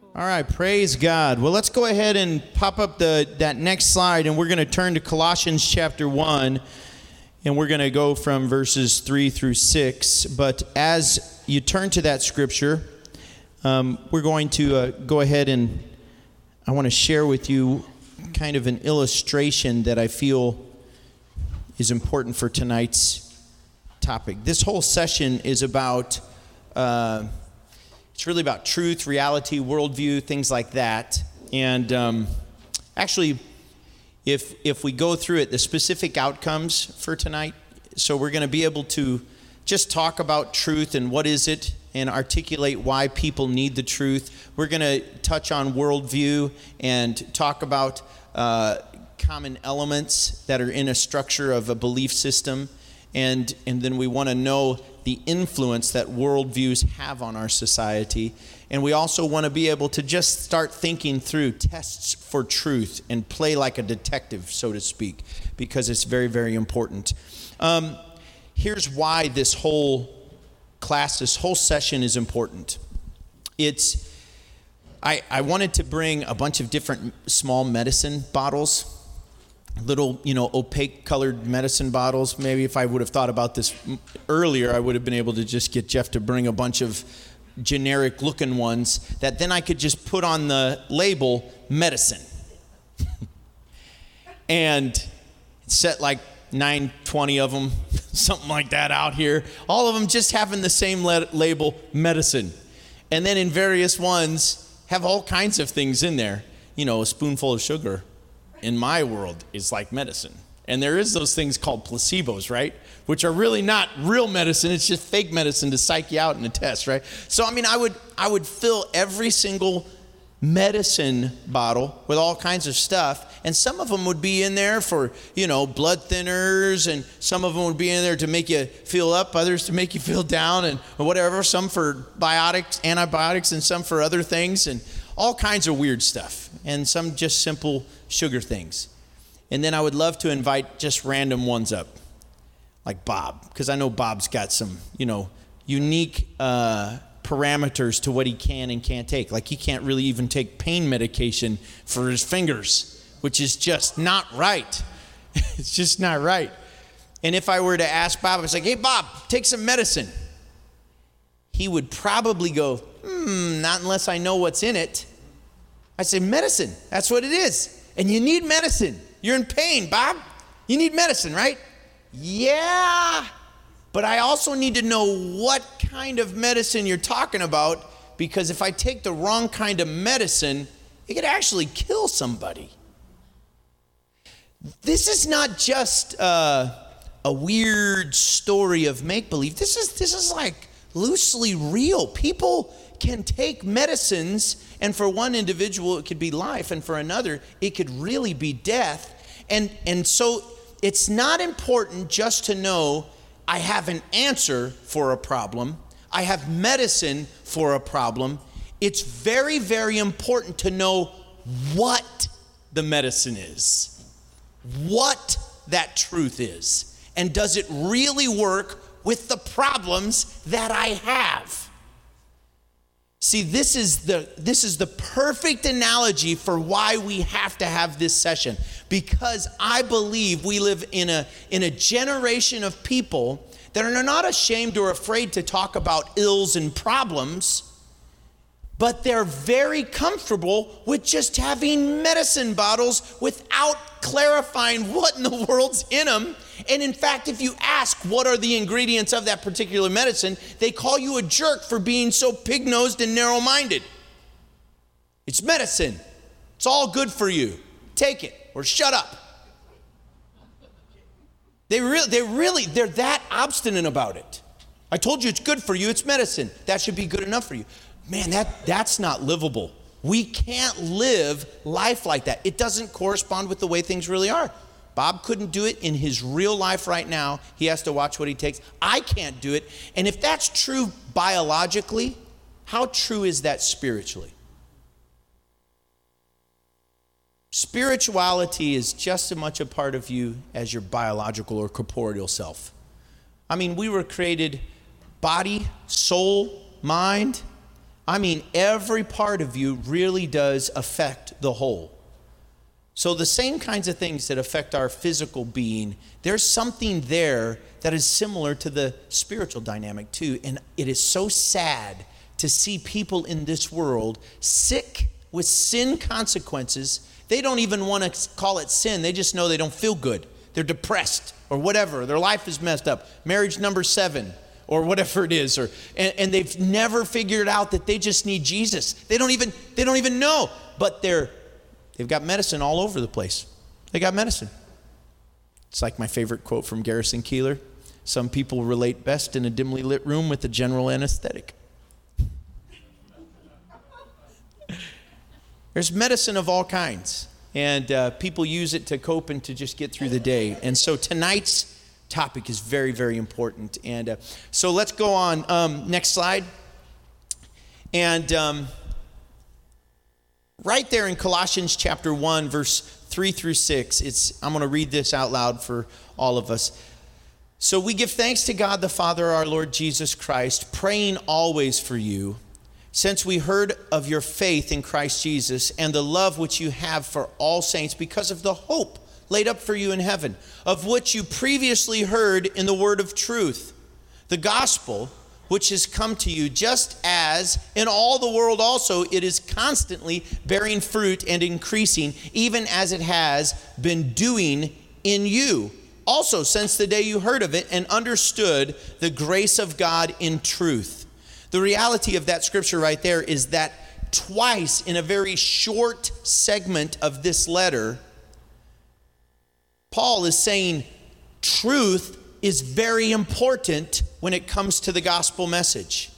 All right, praise God. Well, let's go ahead and pop up that next slide, and we're going to turn to Colossians chapter 1, and we're going to go from verses 3 through 6. But as you turn to that scripture, we're going to go ahead and I want to share with you kind of an illustration that I feel is important for tonight's topic. This whole session is about it's really about truth, reality, worldview, things like that. And actually, if we go through it, the specific outcomes for tonight, so we're going to be able to just talk about truth and what is it, and articulate why people need the truth. We're going to touch on worldview and talk about common elements that are in a structure of a belief system. And then we want to know the influence that worldviews have on our society. And we also want to be able to just start thinking through tests for truth and play like a detective, so to speak, because it's very, very important. Here's why this whole class, this whole session is important. I wanted to bring a bunch of different small medicine bottles, little, opaque colored medicine bottles. Maybe if I would have thought about this earlier, I would have been able to just get Jeff to bring a bunch of generic looking ones that then I could just put on the label medicine. And set like 920 of them, something like that out here. All of them just having the same label, medicine. And then in various ones have all kinds of things in there. A spoonful of sugar in my world is like medicine. And there is those things called placebos, right? Which are really not real medicine. It's just fake medicine to psych you out in a test, right? So, I would fill every single medicine bottle with all kinds of stuff. And some of them would be in there for, blood thinners. And some of them would be in there to make you feel up, others to make you feel down, and whatever. Some for antibiotics, and some for other things. And all kinds of weird stuff. And some just simple sugar things. And then I would love to invite just random ones up, like Bob, because I know Bob's got some, unique parameters to what he can and can't take. Like he can't really even take pain medication for his fingers, which is just not right. It's just not right. And if I were to ask Bob, I was like, hey, Bob, take some medicine. He would probably go, not unless I know what's in it. I say, medicine, that's what it is. And you need medicine. You're in pain, Bob. You need medicine, right? Yeah, but I also need to know what kind of medicine you're talking about, because if I take the wrong kind of medicine, it could actually kill somebody. This is not just a weird story of make-believe. This is like loosely real. People can take medicines, and for one individual it could be life, and for another it could really be death. And so it's not important just to know I have an answer for a problem, I have medicine for a problem. It's very, very important to know what the medicine is, what that truth is, and does it really work with the problems that I have. See, this is the perfect analogy for why we have to have this session, because I believe we live in a generation of people that are not ashamed or afraid to talk about ills and problems, but they're very comfortable with just having medicine bottles without clarifying what in the world's in them. And in fact, if you ask what are the ingredients of that particular medicine, they call you a jerk for being so pig-nosed and narrow-minded. It's medicine. It's all good for you. Take it or shut up. They're that obstinate about it. I told you it's good for you. It's medicine. That should be good enough for you. Man, that's not livable. We can't live life like that. It doesn't correspond with the way things really are. Bob couldn't do it in his real life right now. He has to watch what he takes. I can't do it. And if that's true biologically, how true is that spiritually? Spirituality is just as much a part of you as your biological or corporeal self. We were created body, soul, mind. I mean, every part of you really does affect the whole. So the same kinds of things that affect our physical being, there's something there that is similar to the spiritual dynamic too. And it is so sad to see people in this world sick with sin consequences. They don't even want to call it sin. They just know they don't feel good. They're depressed or whatever. Their life is messed up. Marriage number 7 or whatever it is. And they've never figured out that they just need Jesus. They don't even know. But they've got medicine all over the place. They got medicine. It's like my favorite quote from Garrison Keillor. Some people relate best in a dimly lit room with a general anesthetic. There's medicine of all kinds, and people use it to cope and to just get through the day. And so tonight's topic is very, very important. And so let's go on. Next slide. And right there in Colossians chapter 1, verse 3 through 6, I'm going to read this out loud for all of us. So we give thanks to God the Father, our Lord Jesus Christ, praying always for you, since we heard of your faith in Christ Jesus and the love which you have for all saints because of the hope laid up for you in heaven, of which you previously heard in the word of truth, the gospel which has come to you, just as in all the world also it is constantly bearing fruit and increasing, even as it has been doing in you. Also, since the day you heard of it and understood the grace of God in truth. The reality of that scripture right there is that twice in a very short segment of this letter, Paul is saying truth is very important when it comes to the gospel message.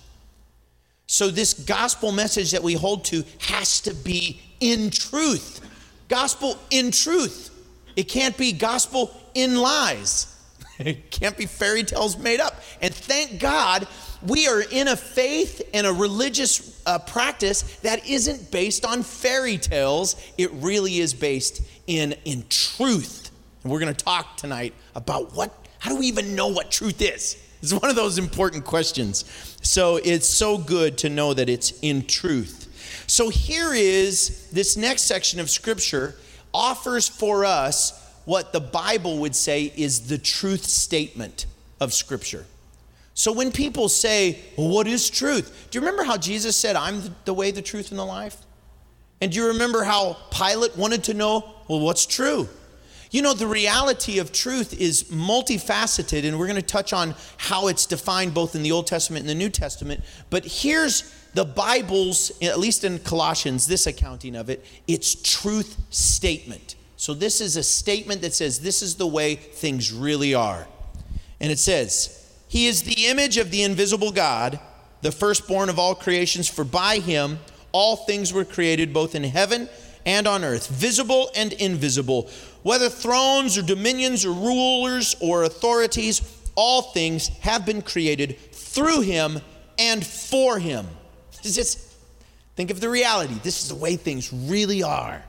So this gospel message that we hold to has to be in truth. Gospel in truth. It can't be gospel in lies. It can't be fairy tales made up. And thank God we are in a faith and a religious practice that isn't based on fairy tales. It really is based in truth. And we're going to talk tonight about how do we even know what truth is? It's one of those important questions. So it's so good to know that it's in truth. So here is this next section of scripture offers for us what the Bible would say is the truth statement of scripture. So when people say, well, what is truth? Do you remember how Jesus said, I'm the way, the truth, and the life? And do you remember how Pilate wanted to know, well, what's true? You know, the reality of truth is multifaceted, and we're going to touch on how it's defined both in the Old Testament and the New Testament. But here's the Bible's, at least in Colossians, this accounting of it, it's truth statement. So this is a statement that says this is the way things really are. And it says, He is the image of the invisible God, the firstborn of all creations, for by him all things were created, both in heaven and on earth, visible and invisible, whether thrones or dominions or rulers or authorities, all things have been created through him and for him. Just think of the reality. This is the way things really are.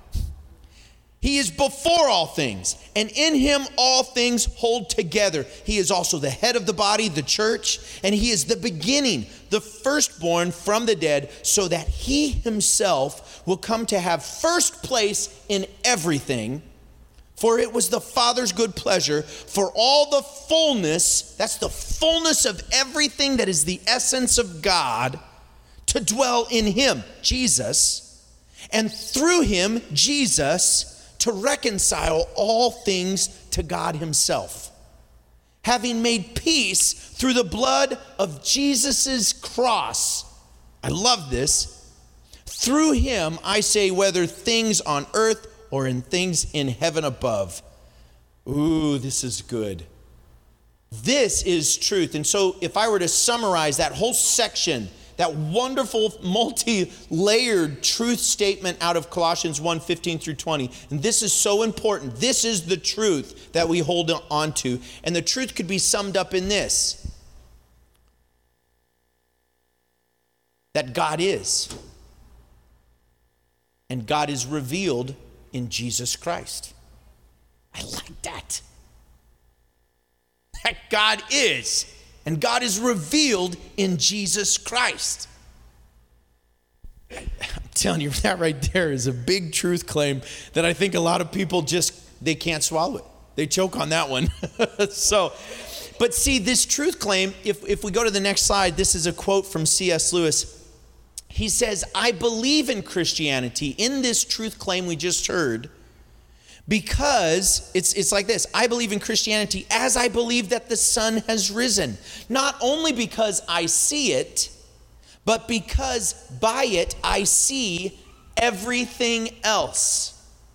He is before all things, and in him all things hold together. He is also the head of the body, the church, and he is the beginning, the firstborn from the dead, so that he himself will come to have first place in everything. For it was the Father's good pleasure for all the fullness, that's the fullness of everything that is the essence of God, to dwell in him, Jesus, and through him, Jesus, to reconcile all things to God himself, having made peace through the blood of Jesus' cross. I love this. Through him, I say, whether things on earth or in things in heaven above. Ooh, this is good. This is truth. And so if I were to summarize that whole section, that wonderful multi-layered truth statement out of Colossians 1:15 through 20. And this is so important. This is the truth that we hold on to. And the truth could be summed up in this: that God is. And God is revealed in Jesus Christ. I like that. That God is. And God is revealed in Jesus Christ. telling you, that right there is a big truth claim that I think a lot of people they can't swallow it. They choke on that one. But see, this truth claim, if we go to the next slide, this is a quote from C.S. Lewis. He says, I believe in Christianity, in this truth claim we just heard, because it's like this. I believe in Christianity as I believe that the sun has risen. Not only because I see it, but because by it I see everything else.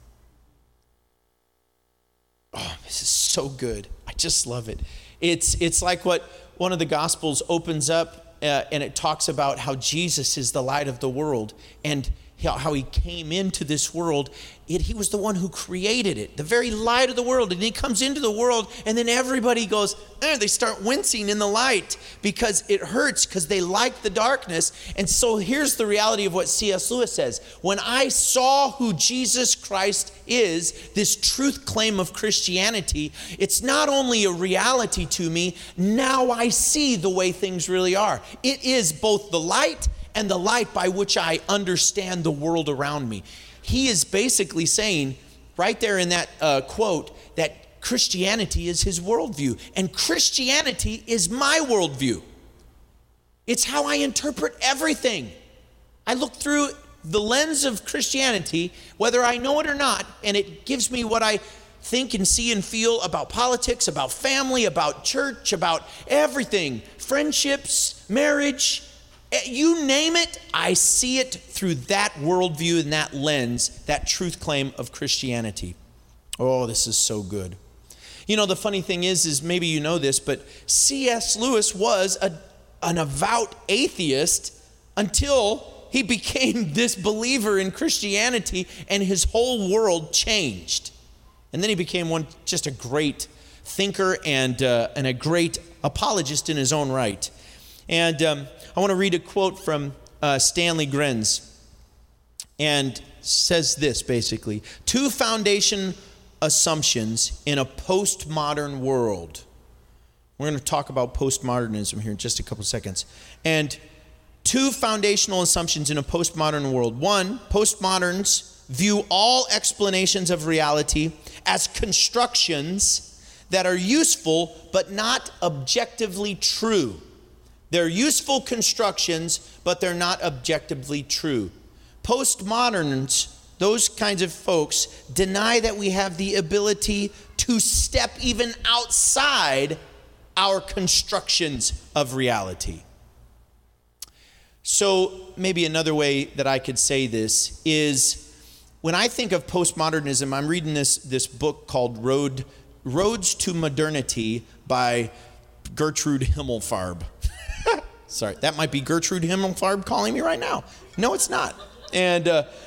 Oh, this is so good. I just love it. It's like what one of the Gospels opens up and it talks about how Jesus is the light of the world and how he came into this world. He was the one who created it, the very light of the world. And he comes into the world and then everybody goes, they start wincing in the light because it hurts, because they like the darkness. And so here's the reality of what C.S. Lewis says. When I saw who Jesus Christ is, this truth claim of Christianity, it's not only a reality to me, now I see the way things really are. It is both the light and the light by which I understand the world around me. He is basically saying right there in that quote that Christianity is his worldview, and Christianity is my worldview. It's how I interpret everything. I look through the lens of Christianity, whether I know it or not, and it gives me what I think and see and feel about politics, about family, about church, about everything, friendships, marriage. You name it, I see it through that worldview and that lens, that truth claim of Christianity. Oh, this is so good. You know, the funny thing is maybe you know this, but C.S. Lewis was an avowed atheist until he became this believer in Christianity and his whole world changed. And then he became just a great thinker and a great apologist in his own right. And I want to read a quote from Stanley Grenz, and says this basically: two foundation assumptions in a postmodern world. We're going to talk about postmodernism here in just a couple seconds. And two foundational assumptions in a postmodern world. One, postmoderns view all explanations of reality as constructions that are useful but not objectively true. They're useful constructions, but they're not objectively true. Postmoderns, those kinds of folks, deny that we have the ability to step even outside our constructions of reality. So maybe another way that I could say this is, when I think of postmodernism, I'm reading this book called Roads to Modernity by Gertrude Himmelfarb. Sorry, that might be Gertrude Himmelfarb calling me right now. No, it's not. And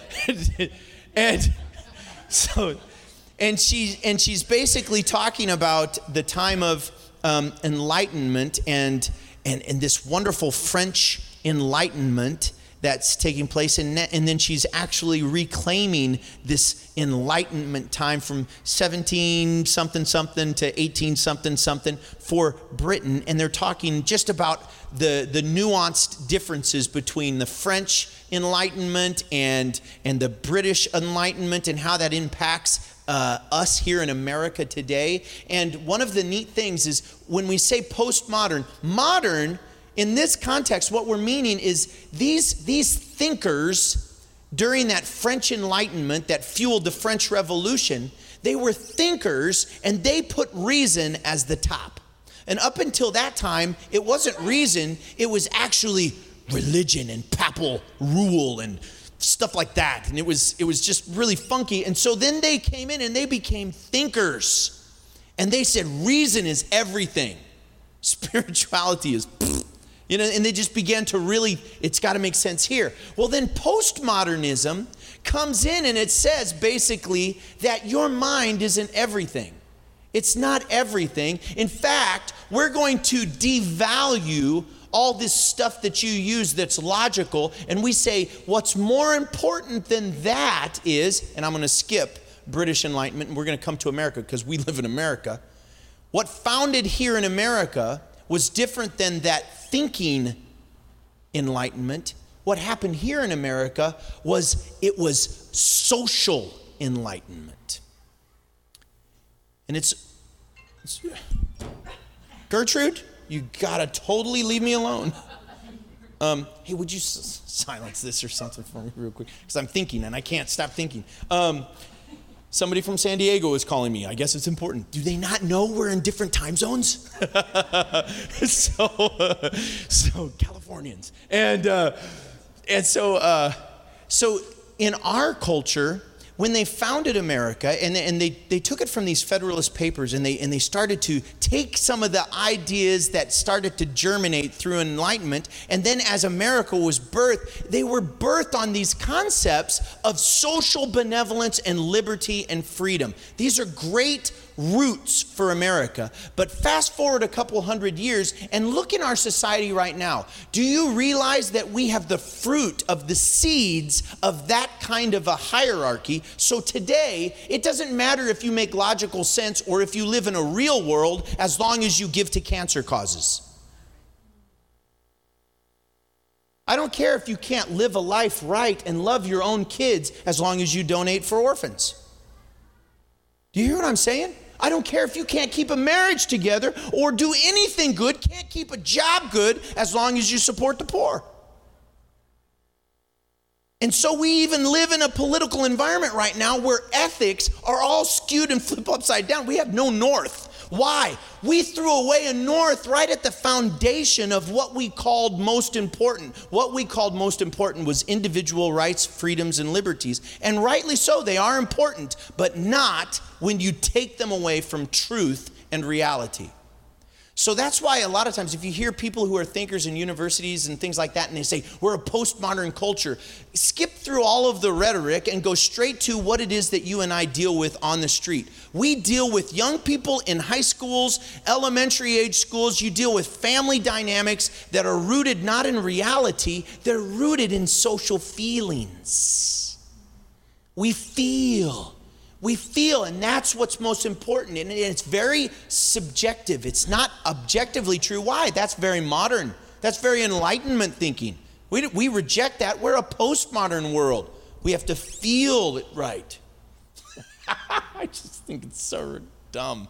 she's basically talking about the time of Enlightenment and this wonderful French Enlightenment that's taking place, and then she's actually reclaiming this Enlightenment time from 17 something something to 18 something something for Britain, and they're talking just about the nuanced differences between the French Enlightenment and the British Enlightenment and how that impacts us here in America today. And one of the neat things is when we say postmodern, modern, in this context, what we're meaning is these thinkers during that French Enlightenment that fueled the French Revolution, they were thinkers and they put reason as the top. And up until that time, it wasn't reason, it was actually religion and papal rule and stuff like that. And it was just really funky. And so then they came in and they became thinkers. And they said reason is everything. Spirituality is and they just began to really, it's got to make sense here. Well, then postmodernism comes in and it says basically that your mind isn't everything. It's not everything. In fact, we're going to devalue all this stuff that you use that's logical, and we say what's more important than that is, and I'm going to skip British Enlightenment and we're going to come to America because we live in America. What founded here in America was different than that thinking Enlightenment. What happened here in America was it was social enlightenment. And it's Gertrude, you gotta totally leave me alone. Hey, would you silence this or something for me real quick? Because I'm thinking and I can't stop thinking. Somebody from San Diego is calling me. I guess it's important. Do they not know we're in different time zones? So Californians. So in our culture, when they founded America, and they took it from these Federalist Papers, and they started to take some of the ideas that started to germinate through Enlightenment, and then as America was birthed, they were birthed on these concepts of social benevolence and liberty and freedom. These are great roots for America. But fast forward a couple hundred years and look in our society right now. Do you realize that we have the fruit of the seeds of that kind of a hierarchy? So today, it doesn't matter if you make logical sense or if you live in a real world as long as you give to cancer causes. I don't care if you can't live a life right and love your own kids as long as you donate for orphans. Do you hear what I'm saying? I don't care if you can't keep a marriage together or do anything good, can't keep a job good as long as you support the poor. And so we even live in a political environment right now where ethics are all skewed and flipped upside down. We have no north. Why? We threw away a north right at the foundation of what we called most important. What we called most important was individual rights, freedoms, and liberties. And rightly so, they are important, but not when you take them away from truth and reality. So that's why a lot of times if you hear people who are thinkers in universities and things like that, and they say, we're a postmodern culture, skip through all of the rhetoric and go straight to what it is that you and I deal with on the street. We deal with young people in high schools, elementary age schools. You deal with family dynamics that are rooted not in reality, they're rooted in social feelings. We feel, and that's what's most important. And it's very subjective. It's not objectively true. Why? That's very modern. That's very Enlightenment thinking. We reject that. We're a postmodern world. We have to feel it right. I just think it's so dumb.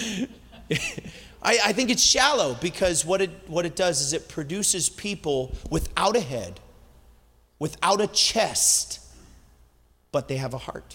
I think it's shallow because what it does is it produces people without a head, without a chest, but they have a heart.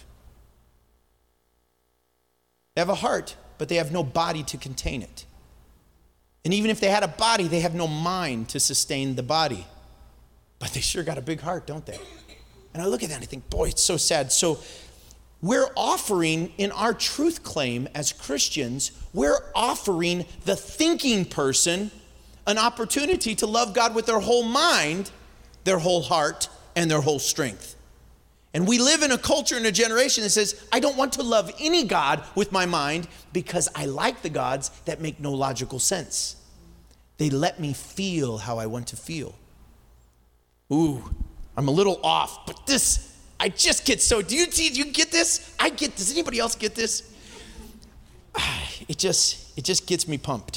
They have a heart, but they have no body to contain it. And even if they had a body, they have no mind to sustain the body. But they sure got a big heart, don't they? And I look at that and I think, boy, it's so sad. So we're offering in our truth claim as Christians, we're offering the thinking person an opportunity to love God with their whole mind, their whole heart, and their whole strength. And we live in a culture and a generation that says, I don't want to love any God with my mind because I like the gods that make no logical sense. They let me feel how I want to feel. Ooh, I'm a little off, but this, I just get so, do you get this? Does anybody else get this? It just gets me pumped.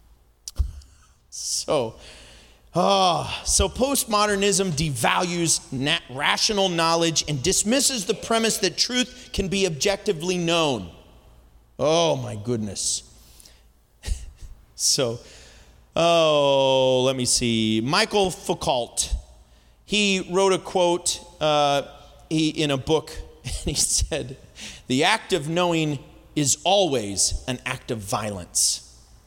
So postmodernism devalues rational knowledge and dismisses the premise that truth can be objectively known. Oh my goodness. Let me see. Michael Foucault, he wrote a quote in a book, and he said, "The act of knowing is always an act of violence."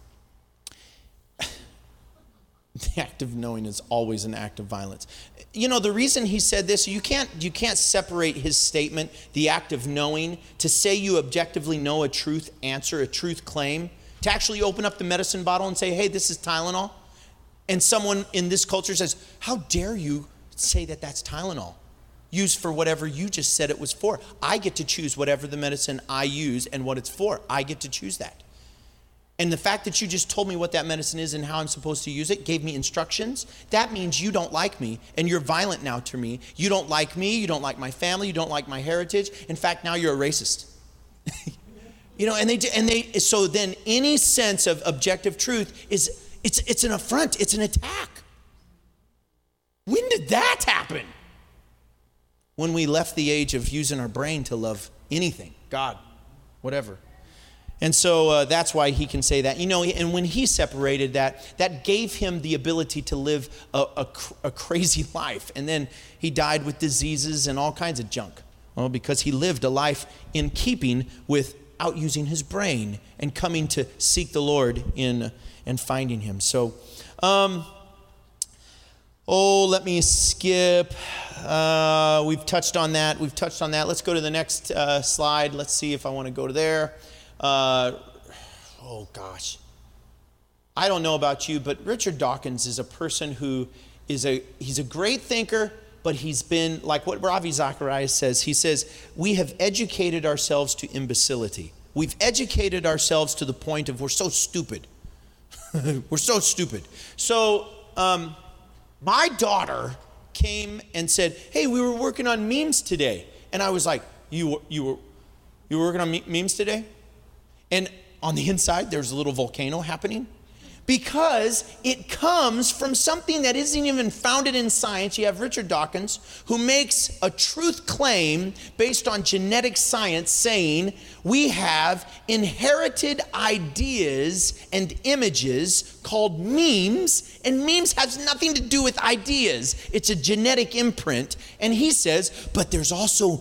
The act of knowing is always an act of violence. You know, the reason he said this, you can't separate his statement, the act of knowing, to say you objectively know a truth answer, a truth claim, to actually open up the medicine bottle and say, hey, this is Tylenol. And someone in this culture says, how dare you say that that's Tylenol? Used for whatever you just said it was for. I get to choose whatever the medicine I use and what it's for. I get to choose that. And the fact that you just told me what that medicine is and how I'm supposed to use it, gave me instructions, that means you don't like me and you're violent now to me. You don't like me, you don't like my family, you don't like my heritage. In fact, now you're a racist. You know, so then any sense of objective truth is, it's an affront, it's an attack. When did that happen? When we left the age of using our brain to love anything, God, whatever. And so that's why he can say that. And when he separated that gave him the ability to live a crazy life. And then he died with diseases and all kinds of junk. Well, because he lived a life in keeping without using his brain and coming to seek the Lord and finding him. So, let me skip. We've touched on that. Let's go to the next slide. Let's see if I want to go to there. I don't know about you, but Richard Dawkins is a person who he's a great thinker, but he's been, like what Ravi Zacharias says, he says, we have educated ourselves to imbecility. We've educated ourselves to the point of we're so stupid. We're so stupid. So my daughter came and said, hey, we were working on memes today. And I was like, you were working on memes today? And on the inside, there's a little volcano happening. Because it comes from something that isn't even founded in science. You have Richard Dawkins, who makes a truth claim based on genetic science, saying we have inherited ideas and images called memes, and memes has nothing to do with ideas. It's a genetic imprint. And he says, but there's also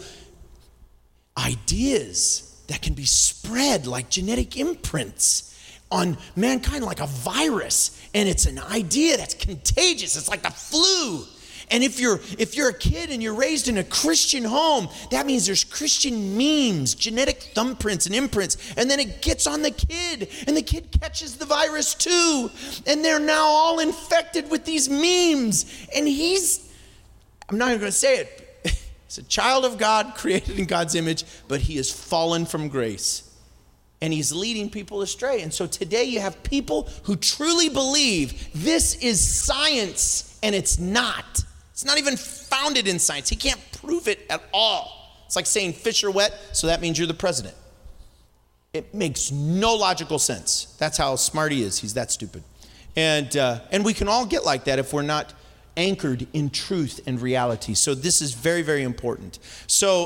ideas that can be spread like genetic imprints on mankind, like a virus, and it's an idea that's contagious. It's like the flu. And if you're a kid and you're raised in a Christian home, that means there's Christian memes, genetic thumbprints and imprints, and then it gets on the kid, and the kid catches the virus too, and they're now all infected with these memes. And I'm not even going to say it, he's a child of God, created in God's image, but he has fallen from grace. And he's leading people astray. And so today you have people who truly believe this is science, and it's not. It's not even founded in science. He can't prove it at all. It's like saying fish are wet, so that means you're the president. It makes no logical sense. That's how smart he is. He's that stupid. And we can all get like that if we're not anchored in truth and reality. So this is very, very important. So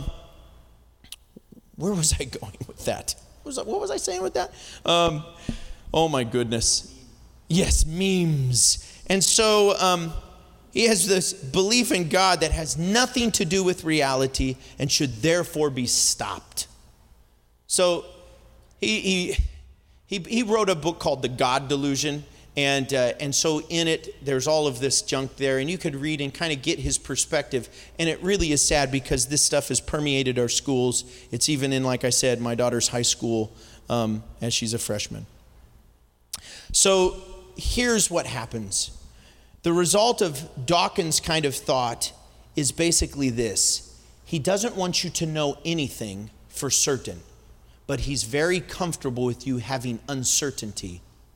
where was I going with that? What was I saying with that? Oh my goodness. Yes, memes. And so he has this belief in God that has nothing to do with reality and should therefore be stopped. So he wrote a book called The God Delusion. And so in it, there's all of this junk there, and you could read and kind of get his perspective. And it really is sad because this stuff has permeated our schools. It's even in, like I said, my daughter's high school as she's a freshman. So here's what happens. The result of Dawkins' kind of thought is basically this. He doesn't want you to know anything for certain, but he's very comfortable with you having uncertainty.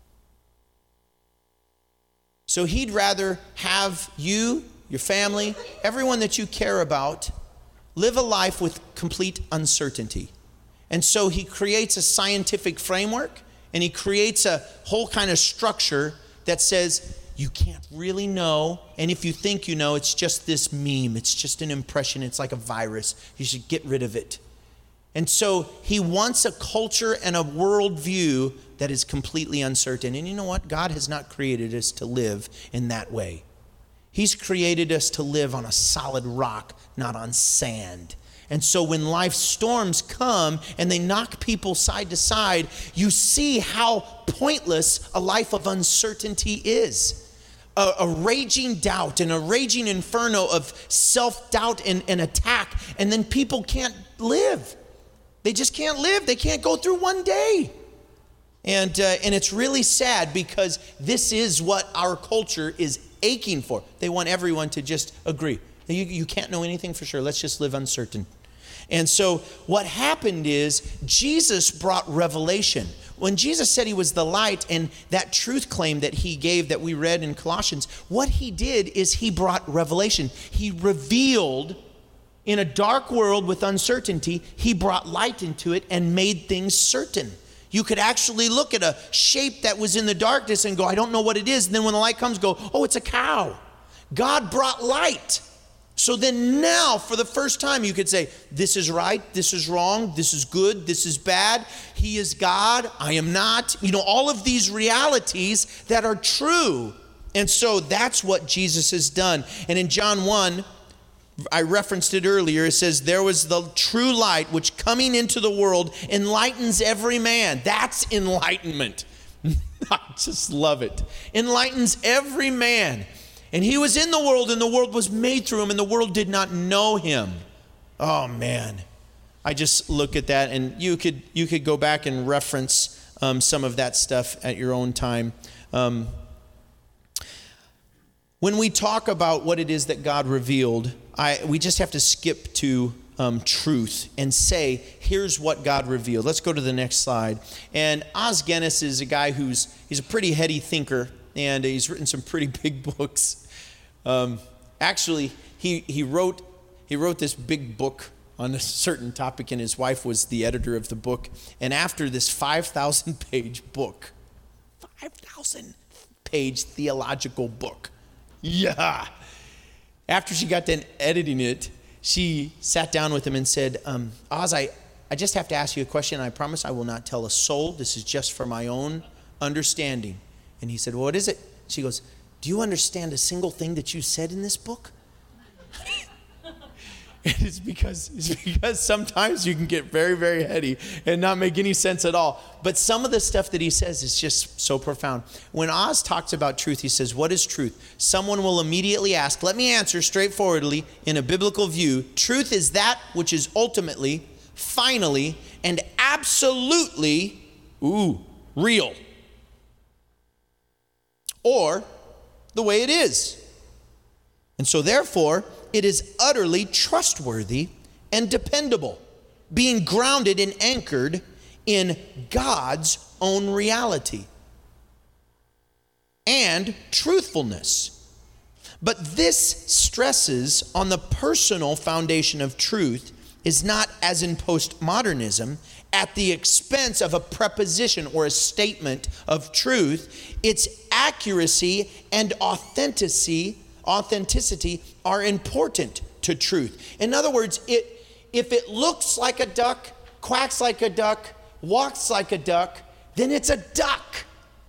So he'd rather have you, your family, everyone that you care about, live a life with complete uncertainty. And so he creates a scientific framework, and he creates a whole kind of structure that says you can't really know, and if you think you know, it's just this meme, it's just an impression, it's like a virus, you should get rid of it. And so he wants a culture and a worldview that is completely uncertain. And you know what? God has not created us to live in that way. He's created us to live on a solid rock, not on sand. And so when life's storms come and they knock people side to side, you see how pointless a life of uncertainty is. A raging doubt and a raging inferno of self-doubt and attack. And then people can't live. They just can't live. They can't go through one day. And it's really sad because this is what our culture is aching for. They want everyone to just agree. You can't know anything for sure. Let's just live uncertain. And so what happened is Jesus brought revelation. When Jesus said he was the light and that truth claim that he gave that we read in Colossians, what he did is he brought revelation. He revealed in a dark world with uncertainty, he brought light into it and made things certain. You could actually look at a shape that was in the darkness and go, I don't know what it is. And then when the light comes, go, oh, it's a cow. God brought light. So then now, for the first time, you could say, this is right, this is wrong, this is good, this is bad. He is God, I am not. All of these realities that are true. And so that's what Jesus has done. And in John 1, I referenced it earlier, it says, there was the true light which coming into the world enlightens every man. That's enlightenment. I just love it. Enlightens every man. And he was in the world, and the world was made through him, and the world did not know him. Oh, man. I just look at that, and you could go back and reference some of that stuff at your own time. When we talk about what it is that God revealed, we just have to skip to truth and say, here's what God revealed. Let's go to the next slide. And Os Guinness is a guy he's a pretty heady thinker, and he's written some pretty big books. Actually, he wrote this big book on a certain topic, and his wife was the editor of the book. And after this 5,000-page book, 5,000-page theological book, after she got done editing it, she sat down with him and said, Oz, I just have to ask you a question. I promise I will not tell a soul. This is just for my own understanding. And he said, well, what is it? She goes, do you understand a single thing that you said in this book? It's because sometimes you can get very, very heady and not make any sense at all. But some of the stuff that he says is just so profound. When Oz talks about truth, he says, what is truth? Someone will immediately ask, let me answer straightforwardly in a biblical view. Truth is that which is ultimately, finally, and absolutely, real. Or the way it is. And so therefore, it is utterly trustworthy and dependable, being grounded and anchored in God's own reality and truthfulness. But this stresses on the personal foundation of truth is not, as in postmodernism, at the expense of a preposition or a statement of truth. Its accuracy and authenticity are important to truth. In other words, if it looks like a duck, quacks like a duck, walks like a duck, then it's a duck.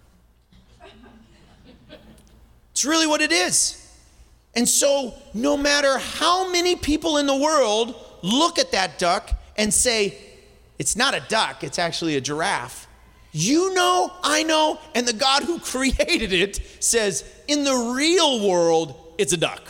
It's really what it is. And so no matter how many people in the world look at that duck and say, it's not a duck, it's actually a giraffe, you know, I know, and the God who created it says, in the real world, it's a duck.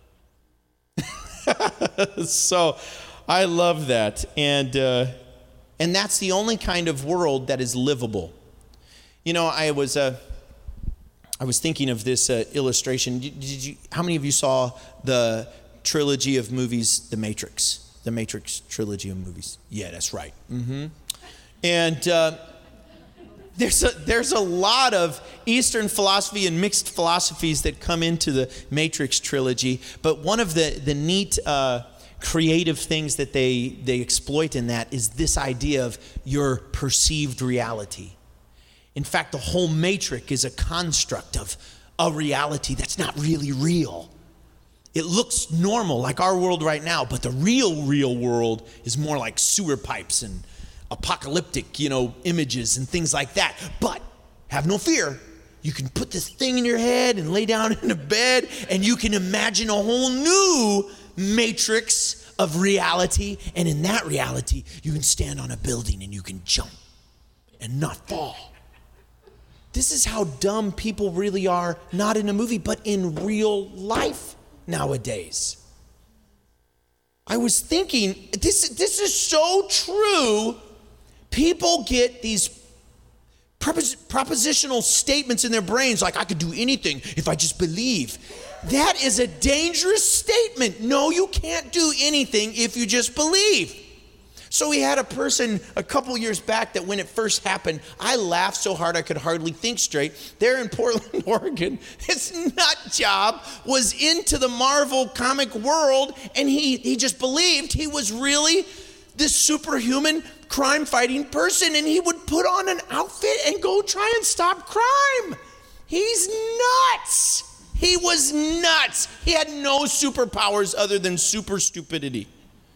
So I love that. And that's the only kind of world that is livable. I was thinking of this illustration. How many of you saw the trilogy of movies, The Matrix? The Matrix trilogy of movies. Yeah, that's right. Mm-hmm. And there's a lot of Eastern philosophy and mixed philosophies that come into the Matrix trilogy. But one of the neat creative things that they exploit in that is this idea of your perceived reality. In fact, the whole Matrix is a construct of a reality that's not really real. It looks normal, like our world right now, but the real world is more like sewer pipes and apocalyptic, images and things like that. But have no fear. You can put this thing in your head and lay down in a bed, and you can imagine a whole new matrix of reality. And in that reality, you can stand on a building and you can jump and not fall. This is how dumb people really are, not in a movie, but in real life nowadays. I was thinking, this is so true. People get these propositional statements in their brains like, I could do anything if I just believe. That is a dangerous statement. No, you can't do anything if you just believe. So we had a person a couple years back that when it first happened, I laughed so hard I could hardly think straight. There in Portland, Oregon, his nut job was into the Marvel comic world, and he just believed he was really this superhuman crime-fighting person, and he would put on an outfit and go try and stop crime. He's nuts. He was nuts. He had no superpowers other than super stupidity.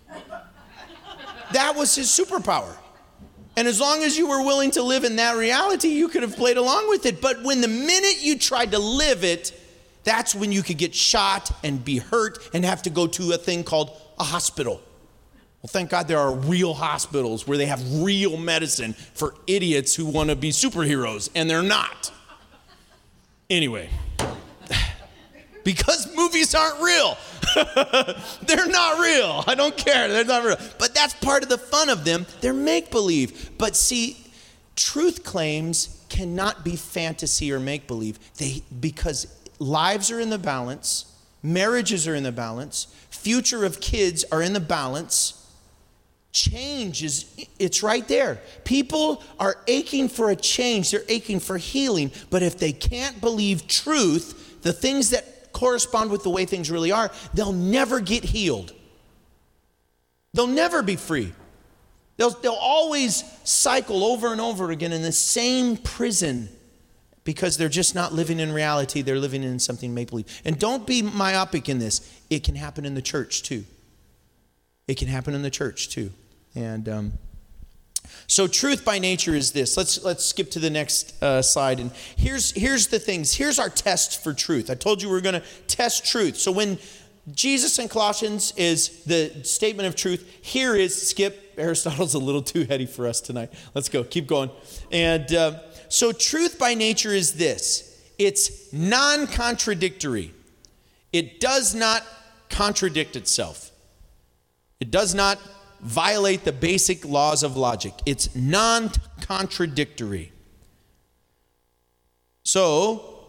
That was his superpower. And as long as you were willing to live in that reality, you could have played along with it. But when the minute you tried to live it, that's when you could get shot and be hurt and have to go to a thing called a hospital. Well, thank God there are real hospitals where they have real medicine for idiots who want to be superheroes, and they're not. Anyway, because movies aren't real. They're not real. I don't care. They're not real. But that's part of the fun of them. They're make-believe. But see, truth claims cannot be fantasy or make-believe. Because lives are in the balance, marriages are in the balance, future of kids are in the balance. Change it's right there. People are aching for a change. They're aching for healing. But if they can't believe truth, the things that correspond with the way things really are, they'll never get healed. They'll never be free. They'll always cycle over and over again in the same prison because they're just not living in reality. They're living in something make-believe. And don't be myopic in this. It can happen in the church too. It can happen in the church too. And so truth by nature is this. Let's skip to the next slide. And here's the things. Here's our test for truth. I told you we're going to test truth. So when Jesus in Colossians is the statement of truth, here is, skip, Aristotle's a little too heady for us tonight. Let's go. Keep going. And so truth by nature is this. It's non-contradictory. It does not contradict itself. It does not violate the basic laws of logic. It's non-contradictory. So,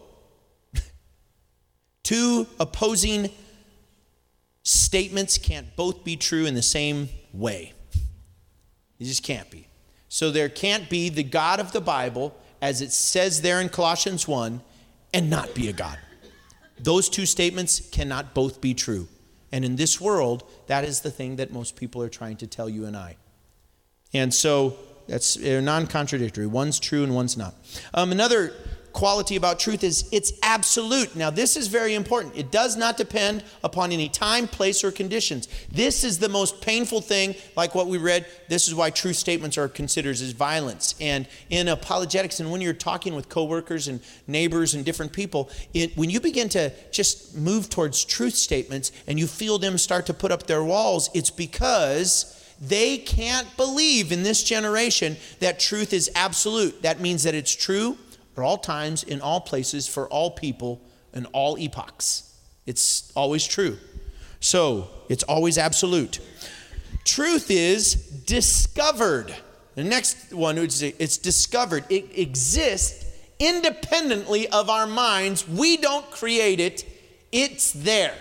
two opposing statements can't both be true in the same way. It just can't be. So there can't be the God of the Bible, as it says there in Colossians 1, and not be a God. Those two statements cannot both be true. And in this world, that is the thing that most people are trying to tell you and I. And so that's non-contradictory. One's true and one's not. Another quality about truth is it's absolute. Now, this is very important. It does not depend upon any time, place, or conditions. This is the most painful thing, like what we read. This is why truth statements are considered as violence. And in apologetics, and when you're talking with coworkers and neighbors and different people, when you begin to just move towards truth statements and you feel them start to put up their walls, it's because they can't believe in this generation that truth is absolute. That means that it's true for all times, in all places, for all people, in all epochs. It's always true. So, it's always absolute. Truth is discovered. The next one, it's discovered. It exists independently of our minds. We don't create it. It's there.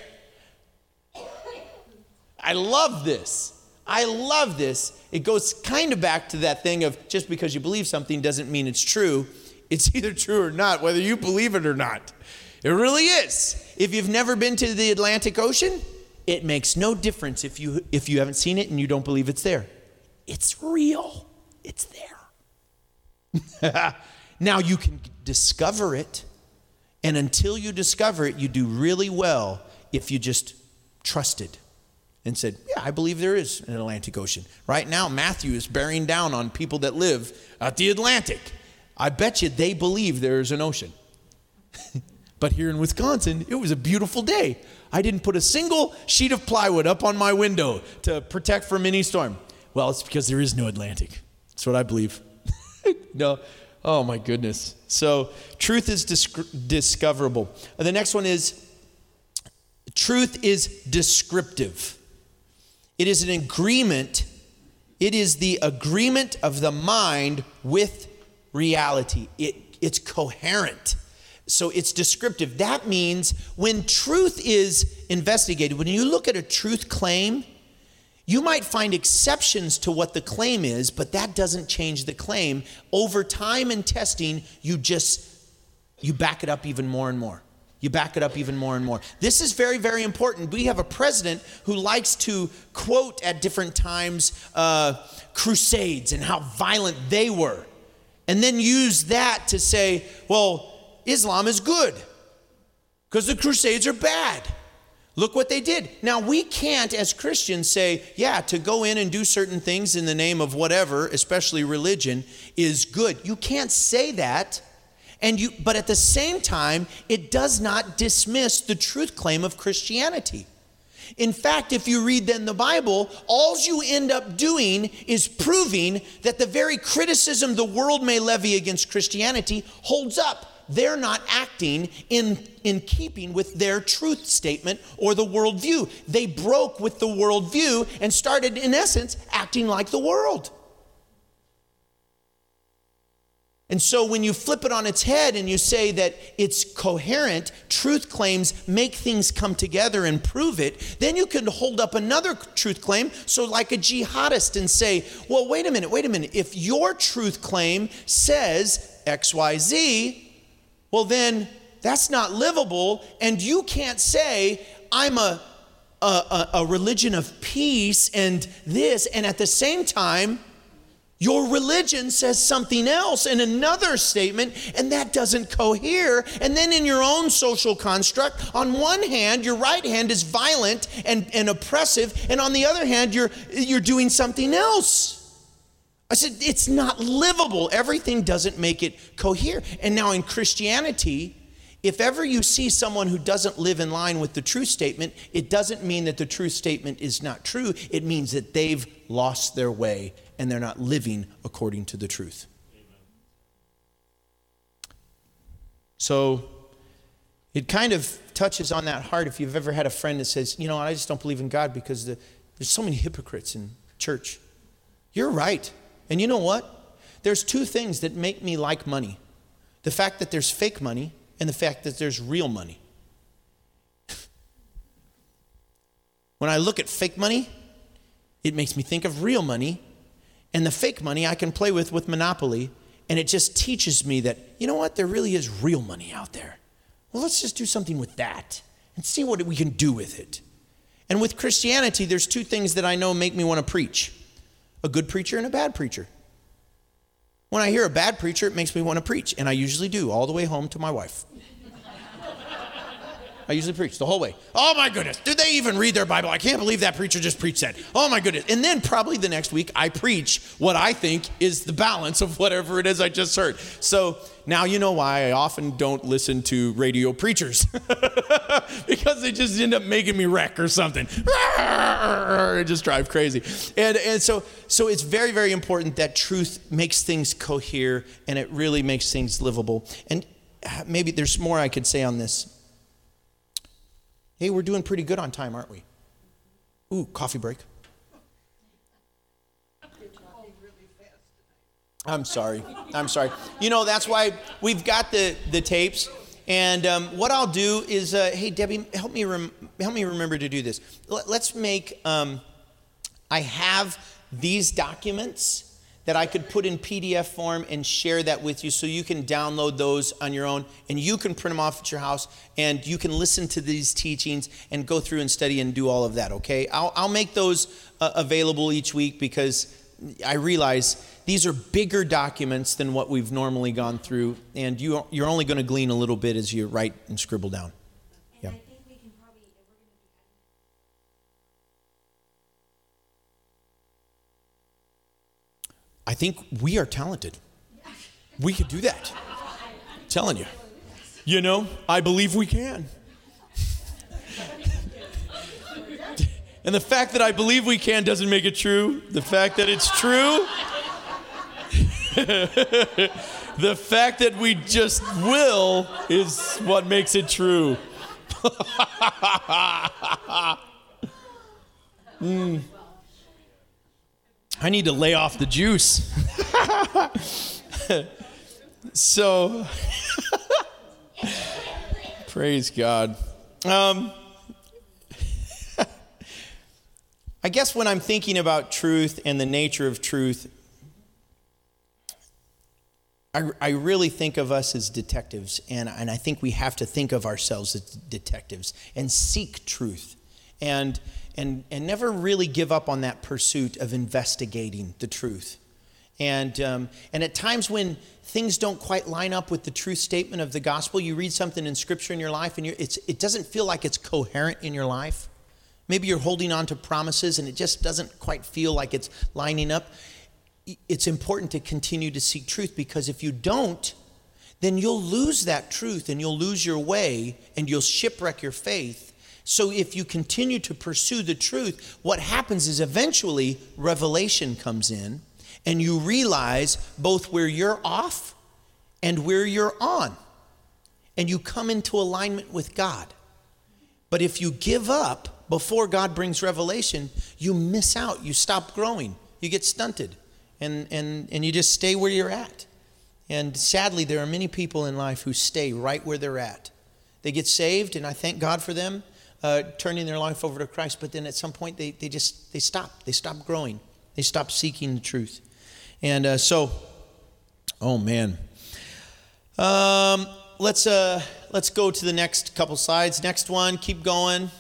I love this. I love this. It goes kind of back to that thing of just because you believe something doesn't mean it's true. It's either true or not, whether you believe it or not. It really is. If you've never been to the Atlantic Ocean, it makes no difference if you haven't seen it and you don't believe it's there. It's real. It's there. Now you can discover it, and until you discover it, you do really well if you just trusted and said, yeah, I believe there is an Atlantic Ocean. Right now, Matthew is bearing down on people that live at the Atlantic. I bet you they believe there's an ocean. But here in Wisconsin, it was a beautiful day. I didn't put a single sheet of plywood up on my window to protect from any storm. Well, it's because there is no Atlantic. That's what I believe. No. Oh, my goodness. So truth is discoverable. The next one is truth is descriptive. It is an agreement. It is the agreement of the mind with reality. It's coherent. So it's descriptive. That means when truth is investigated, when you look at a truth claim, you might find exceptions to what the claim is, but that doesn't change the claim. Over time and testing, you back it up even more and more. You back it up even more and more. This is very, very important. We have a president who likes to quote at different times crusades and how violent they were. And then use that to say, well, Islam is good. because the Crusades are bad. Look what they did. Now, we can't, as Christians, say, yeah, to go in and do certain things in the name of whatever, especially religion, is good. You can't say that. But at the same time, it does not dismiss the truth claim of Christianity. In fact, if you read then the Bible, all you end up doing is proving that the very criticism the world may levy against Christianity holds up. They're not acting in keeping with their truth statement or the worldview. They broke with the worldview and started, in essence, acting like the world. And so when you flip it on its head and you say that it's coherent, truth claims make things come together and prove it, then you can hold up another truth claim, so like a jihadist, and say, well, wait a minute. If your truth claim says XYZ, well then that's not livable, and you can't say I'm a religion of peace and this, and at the same time your religion says something else in another statement, and that doesn't cohere. And then in your own social construct, on one hand, your right hand is violent and oppressive, and on the other hand, you're doing something else. I said, it's not livable. Everything doesn't make it cohere. And now in Christianity, if ever you see someone who doesn't live in line with the truth statement, it doesn't mean that the truth statement is not true. It means that they've lost their way and they're not living according to the truth. Amen. So it kind of touches on that heart if you've ever had a friend that says, I just don't believe in God because there's so many hypocrites in church. You're right. And you know what? There's two things that make me like money. The fact that there's fake money and the fact that there's real money. When I look at fake money, it makes me think of real money. And the fake money I can play with Monopoly, and it just teaches me that, there really is real money out there. Well, let's just do something with that and see what we can do with it. And with Christianity, there's two things that I know make me want to preach. A good preacher and a bad preacher. When I hear a bad preacher, it makes me want to preach, and I usually do all the way home to my wife. I usually preach the whole way. Oh my goodness, did they even read their Bible? I can't believe that preacher just preached that. Oh my goodness. And then probably the next week I preach what I think is the balance of whatever it is I just heard. So now you know why I often don't listen to radio preachers. Because they just end up making me wreck or something. It just drive crazy. And so it's very, very important that truth makes things cohere and it really makes things livable. And maybe there's more I could say on this. Hey, we're doing pretty good on time, aren't we? Ooh, coffee break. I'm sorry. That's why we've got the tapes. And what I'll do is, hey, Debbie, help me remember to do this. Let's make, I have these documents that I could put in PDF form and share that with you so you can download those on your own and you can print them off at your house and you can listen to these teachings and go through and study and do all of that, okay? I'll make those available each week because I realize these are bigger documents than what we've normally gone through, and you're only going to glean a little bit as you write and scribble down. Yeah. I think we are talented. We could do that. I'm telling you. I believe we can. And the fact that I believe we can doesn't make it true. The fact that it's true, the fact that we just will is what makes it true. I need to lay off the juice. So, praise God. I guess when I'm thinking about truth and the nature of truth, I really think of us as detectives, and I think we have to think of ourselves as detectives and seek truth and never really give up on that pursuit of investigating the truth. And at times when things don't quite line up with the truth statement of the gospel, you read something in Scripture in your life and it doesn't feel like it's coherent in your life. Maybe you're holding on to promises and it just doesn't quite feel like it's lining up. It's important to continue to seek truth, because if you don't, then you'll lose that truth and you'll lose your way and you'll shipwreck your faith. So if you continue to pursue the truth, what happens is eventually revelation comes in and you realize both where you're off and where you're on. And you come into alignment with God. But if you give up before God brings revelation, you miss out. You stop growing. You get stunted. And you just stay where you're at. And sadly, there are many people in life who stay right where they're at. They get saved, and I thank God for them turning their life over to Christ. But then at some point, they stop. They stop growing. They stop seeking the truth. And oh man, let's go to the next couple slides. Next one, keep going.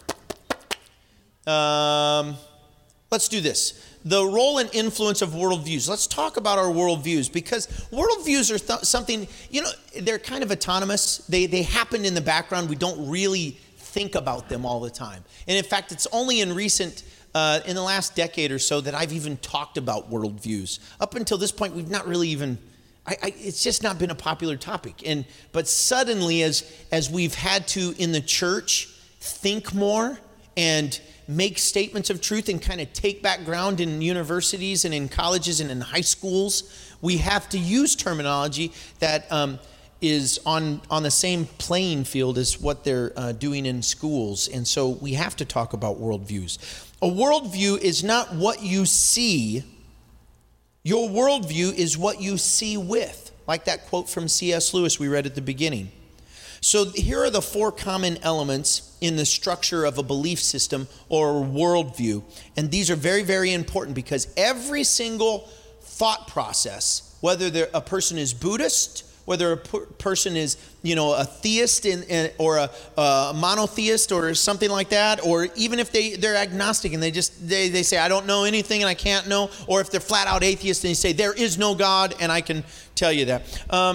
Let's do this. The role and influence of worldviews. Let's talk about our worldviews, because worldviews are something, they're kind of autonomous. They happen in the background. We don't really think about them all the time. And in fact, it's only in the last decade or so that I've even talked about worldviews. Up until this point, we've not really even, it's just not been a popular topic. But suddenly, as we've had to, in the church, think more and make statements of truth and kind of take back ground in universities and in colleges and in high schools, we have to use terminology that is on the same playing field as what they're doing in schools. And so we have to talk about worldviews. A worldview is not what you see. Your worldview is what you see with. Like that quote from C.S. Lewis we read at the beginning. So here are the 4 common elements in the structure of a belief system or a worldview. And these are very, very important, because every single thought process, whether a person is Buddhist, whether a person is, a theist or a monotheist or something like that, or even if they're agnostic and they say, I don't know anything and I can't know, or if they're flat out atheist and they say, there is no God, and I can tell you that.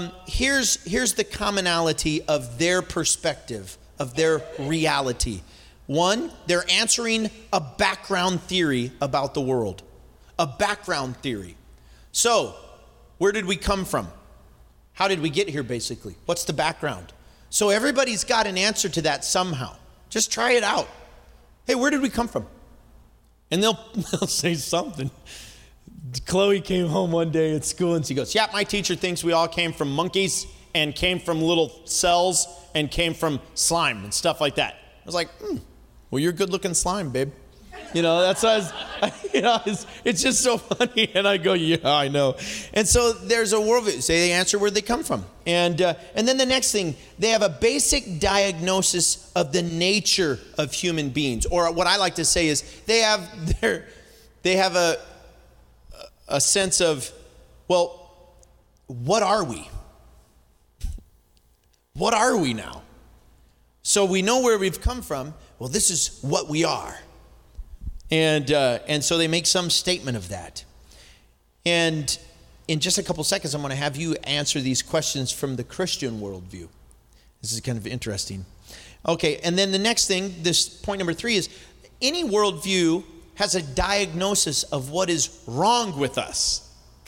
Here's the commonality of their perspective, of their reality. One, they're answering a background theory about the world. A background theory. So, where did we come from? How did we get here, basically? What's the background? So everybody's got an answer to that somehow. Just try it out. Hey, where did we come from? And they'll say something. Chloe came home one day at school and she goes, yeah, my teacher thinks we all came from monkeys and came from little cells and came from slime and stuff like that. I was like, well, you're good looking slime, babe. That's why it's just so funny. And I go, yeah, I know. And so there's a worldview. So they answer where they come from. And then the next thing, they have a basic diagnosis of the nature of human beings. Or what I like to say is they have a sense of, well, what are we? What are we now? So we know where we've come from. Well, this is what we are. And so they make some statement of that. And in just a couple seconds, I'm going to have you answer these questions from the Christian worldview. This is kind of interesting. Okay, and then the next thing, this point number 3 is, any worldview has a diagnosis of what is wrong with us.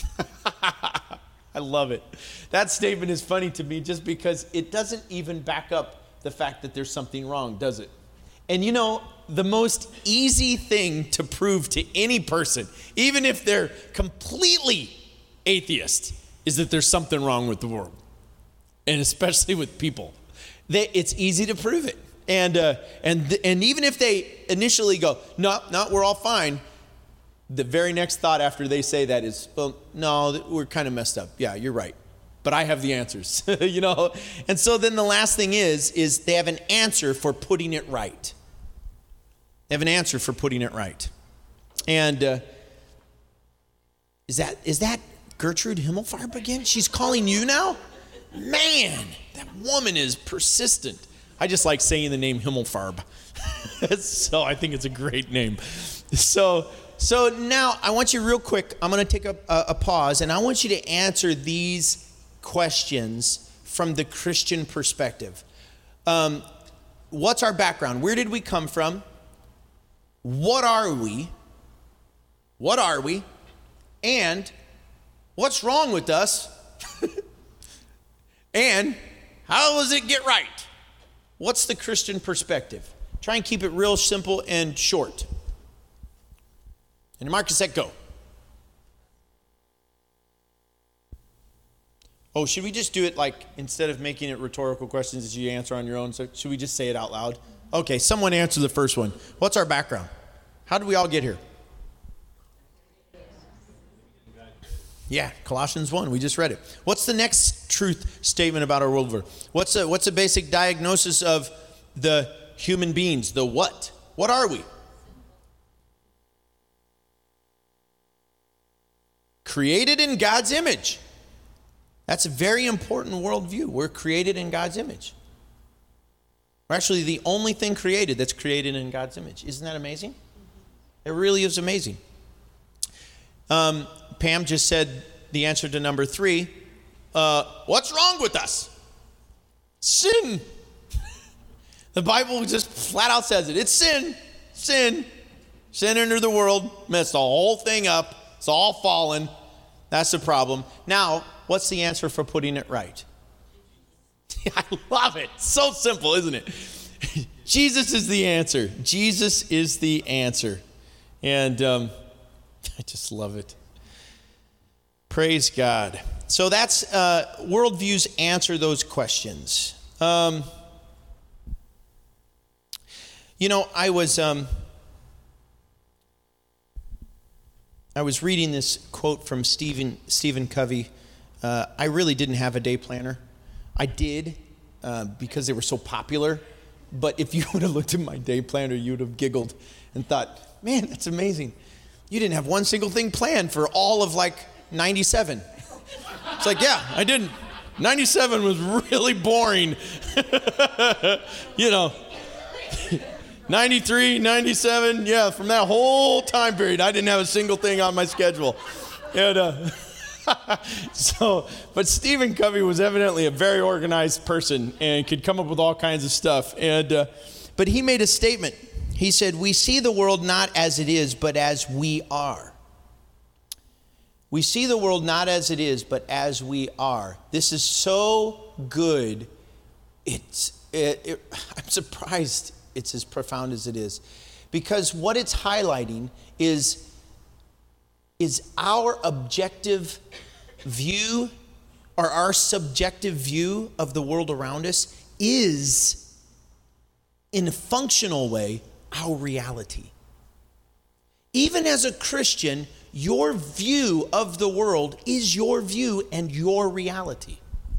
I love it. That statement is funny to me just because it doesn't even back up the fact that there's something wrong, does it? And the most easy thing to prove to any person, even if they're completely atheist, is that there's something wrong with the world. And especially with people. It's easy to prove it. And even if they initially go, no, we're all fine, the very next thought after they say that is, well, no, we're kind of messed up. Yeah, you're right. But I have the answers, And so then the last thing is they have an answer for putting it right. They have an answer for putting it right. And is that Gertrude Himmelfarb again? She's calling you now? Man, that woman is persistent. I just like saying the name Himmelfarb. So I think it's a great name. So So now I want you real quick, I'm going to take a pause, and I want you to answer these questions from the Christian perspective. What's our background? Where did we come from? What are we? What are we? And what's wrong with us? And how does it get right? What's the Christian perspective? Try and keep it real simple and short. And Marcus, set, go. Oh, should we just do it like, instead of making it rhetorical questions that you answer on your own, so should we just say it out loud? Okay, someone answer the first one. What's our background? How did we all get here? Yeah, Colossians 1, we just read it. What's the next truth statement about our worldview? What's a basic diagnosis of the human beings? The what? What are we? Created in God's image. That's a very important worldview. We're created in God's image. We're actually the only thing created that's created in God's image. Isn't that amazing? It really is amazing. Pam just said the answer to number 3. What's wrong with us? Sin. The Bible just flat out says it. It's sin. Sin. Sin entered the world, messed the whole thing up. It's all fallen. That's the problem. Now, what's the answer for putting it right? I love it. So simple, isn't it? Jesus is the answer. Jesus is the answer. And I just love it. Praise God. So that's worldviews answer those questions. I was reading this quote from Stephen Covey. I really didn't have a day planner. I did because they were so popular. But if you would have looked at my day planner, you would have giggled and thought, man, that's amazing. You didn't have one single thing planned for all of 97. It's like, yeah, I didn't. 97 was really boring. 93, 97, yeah, from that whole time period, I didn't have a single thing on my schedule. And but Stephen Covey was evidently a very organized person and could come up with all kinds of stuff. And but he made a statement. He said, "We see the world not as it is, but as we are." We see the world not as it is, but as we are. This is so good. I'm surprised it's as profound as it is, because what it's highlighting is our objective view or our subjective view of the world around us is, in a functional way, our reality. Even as a Christian, your view of the world is your view and your reality.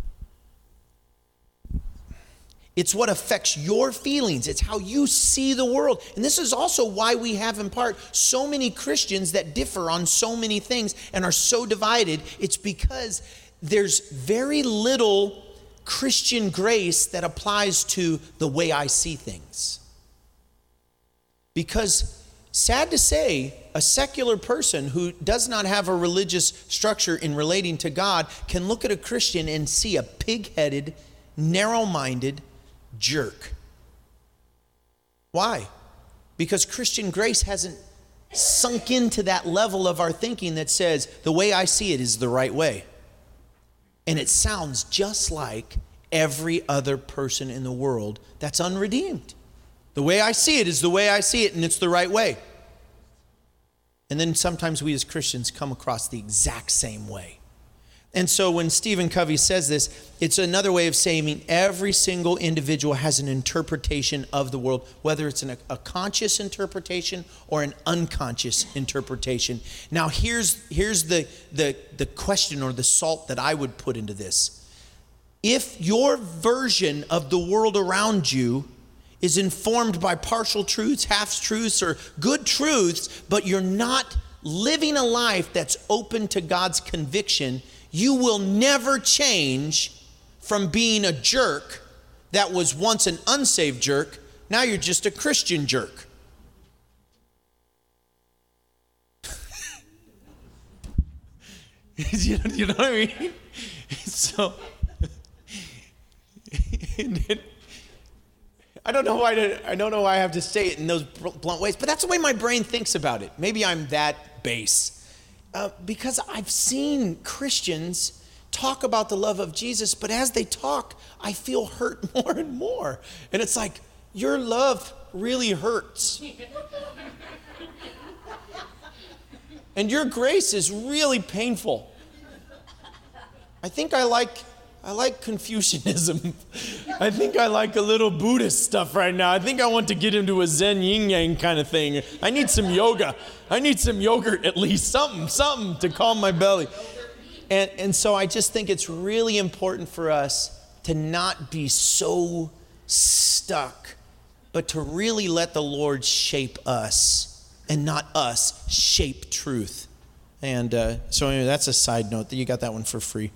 It's what affects your feelings. It's how you see the world. And this is also why we have, in part, so many Christians that differ on so many things and are so divided. It's because there's very little Christian grace that applies to the way I see things. Because, sad to say, a secular person who does not have a religious structure in relating to God can look at a Christian and see a pig-headed, narrow-minded jerk. Why? Because Christian grace hasn't sunk into that level of our thinking that says, the way I see it is the right way. And it sounds just like every other person in the world that's unredeemed. The way I see it is the way I see it, and it's the right way. And then sometimes we as Christians come across the exact same way. And so when Stephen Covey says this, it's another way of saying every single individual has an interpretation of the world, whether it's a conscious interpretation or an unconscious interpretation. Now here's the question or the salt that I would put into this. If your version of the world around you is informed by partial truths, half-truths, or good truths, but you're not living a life that's open to God's conviction, you will never change from being a jerk that was once an unsaved jerk. Now you're just a Christian jerk. You know what I mean? So, I don't know why I have to say it in those blunt ways, but that's the way my brain thinks about it. Maybe I'm that base. Because I've seen Christians talk about the love of Jesus, but as they talk, I feel hurt more and more. And it's like, your love really hurts. And your grace is really painful. I think I like Confucianism. I think I like a little Buddhist stuff right now. I think I want to get into a Zen yin yang kind of thing. I need some yoga. I need some yogurt at least, something to calm my belly. And so I just think it's really important for us to not be so stuck, but to really let the Lord shape us and not us shape truth. And so anyway, that's a side note. You got that one for free.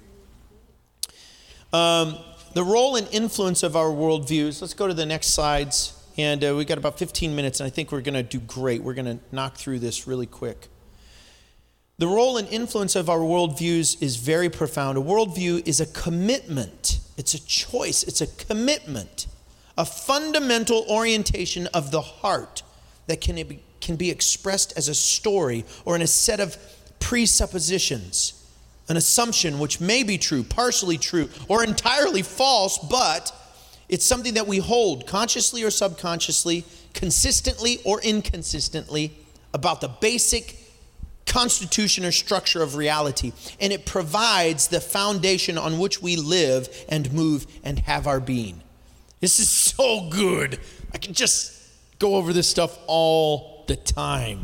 The role and influence of our worldviews. Let's go to the next slides. And we got about 15 minutes, and I think we're going to do great. We're going to knock through this really quick. The role and influence of our worldviews is very profound. A worldview is a commitment. It's a choice. It's a commitment, a fundamental orientation of the heart that can be expressed as a story or in a set of presuppositions. An assumption which may be true, partially true, or entirely false, but it's something that we hold consciously or subconsciously, consistently or inconsistently about the basic constitution or structure of reality. And it provides the foundation on which we live and move and have our being. This is so good. I can just go over this stuff all the time.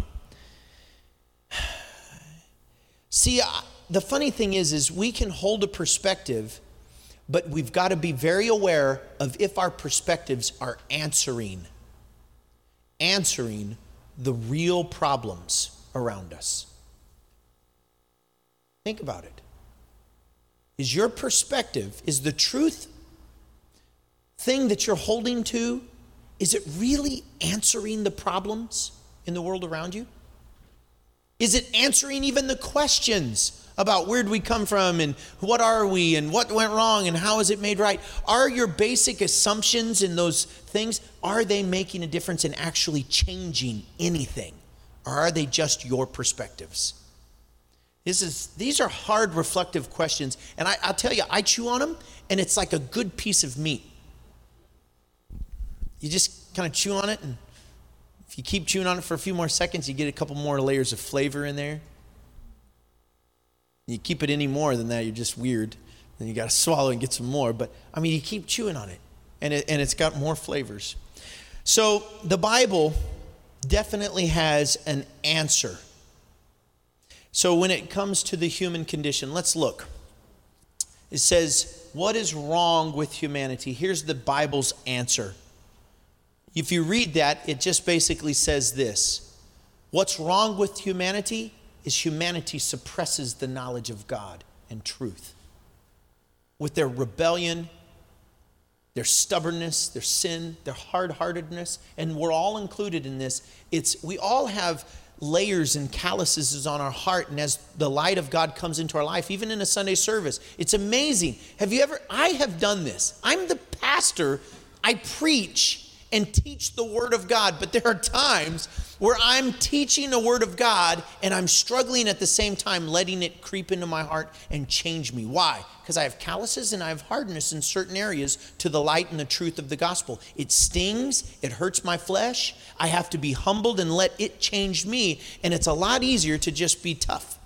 See, the funny thing is we can hold a perspective, but we've got to be very aware of if our perspectives are answering the real problems around us. Think about it. Is your perspective, is the truth thing that you're holding to, is it really answering the problems in the world around you? Is it answering even the questions about where did we come from and what are we and what went wrong and how is it made right? Are your basic assumptions in those things, are they making a difference in actually changing anything? Or are they just your perspectives? These are hard reflective questions, and I'll tell you, I chew on them and it's like a good piece of meat. You just kind of chew on it, and if you keep chewing on it for a few more seconds, you get a couple more layers of flavor in there. You keep it any more than that, you're just weird. Then you got to swallow and get some more. But, I mean, you keep chewing on it, and it's got more flavors. So the Bible definitely has an answer. So when it comes to the human condition, let's look. It says, what is wrong with humanity? Here's the Bible's answer. If you read that, it just basically says this. What's wrong with humanity is humanity suppresses the knowledge of God and truth. With their rebellion, their stubbornness, their sin, their hard-heartedness, and we're all included in this. We all have layers and calluses on our heart, and as the light of God comes into our life, even in a Sunday service, it's amazing. I have done this. I'm the pastor. I preach and teach the Word of God, but there are times where I'm teaching the Word of God and I'm struggling at the same time letting it creep into my heart and change me. Why? Because I have calluses and I have hardness in certain areas to the light and the truth of the gospel. It stings, it hurts my flesh. I have to be humbled and let it change me, and it's a lot easier to just be tough.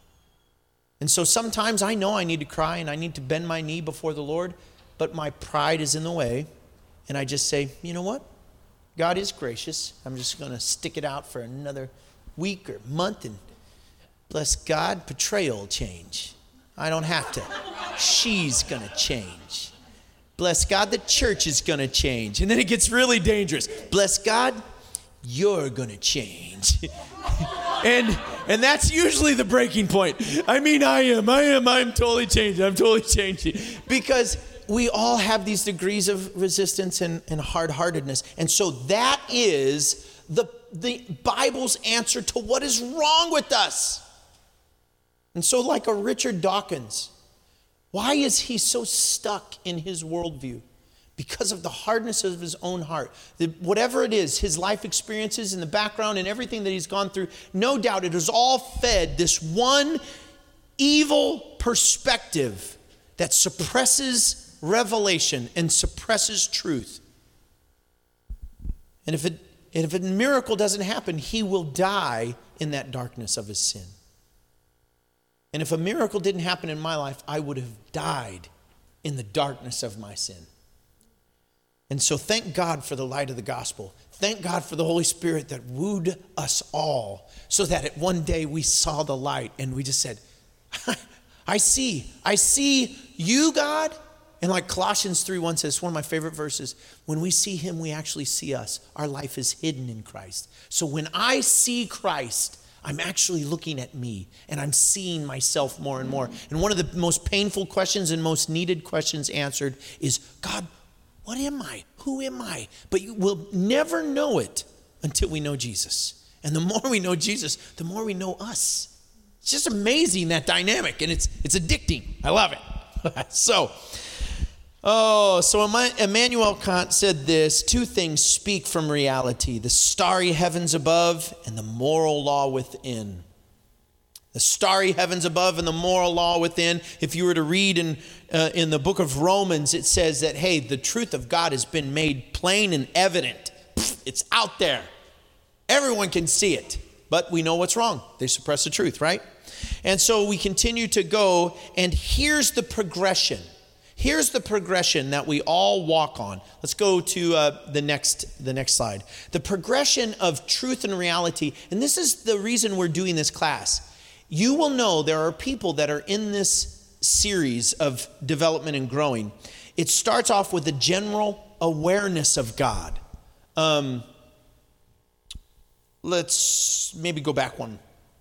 And so sometimes I know I need to cry and I need to bend my knee before the Lord, but my pride is in the way. And I just say, you know what? God is gracious. I'm just going to stick it out for another week or month, and bless God, Betrayal will change. I don't have to. She's going to change. Bless God, the church is going to change. And then it gets really dangerous. Bless God, you're going to change. and that's usually the breaking point. I mean, I'm totally changing. I'm totally changing. Because we all have these degrees of resistance and hard-heartedness. And so that is the Bible's answer to what is wrong with us. And so like a Richard Dawkins, why is he so stuck in his worldview? Because of the hardness of his own heart. Whatever it is, his life experiences in the background and everything that he's gone through, no doubt it has all fed this one evil perspective that suppresses revelation and suppresses truth. And if a miracle doesn't happen, he will die in that darkness of his sin. And if a miracle didn't happen in my life, I would have died in the darkness of my sin. And so thank God for the light of the gospel. Thank God for the Holy Spirit that wooed us all so that at one day we saw the light and we just said, I see you, God. And like Colossians 3:1 says, one of my favorite verses, when we see him, we actually see us. Our life is hidden in Christ. So when I see Christ, I'm actually looking at me and I'm seeing myself more and more. And one of the most painful questions and most needed questions answered is, God, what am I? Who am I? But you will never know it until we know Jesus. And the more we know Jesus, the more we know us. It's just amazing, that dynamic, and it's addicting. I love it. So Immanuel Kant said this: two things speak from reality, the starry heavens above and the moral law within. The starry heavens above and the moral law within. If you were to read in the book of Romans, it says that, hey, the truth of God has been made plain and evident. It's out there. Everyone can see it. But we know what's wrong. They suppress the truth, right? And so we continue to go, and here's the progression. Here's the progression that we all walk on. Let's go to the next slide. The progression of truth and reality, and this is the reason we're doing this class. You will know there are people that are in this series of development and growing. It starts off with a general awareness of God. Let's maybe go back one.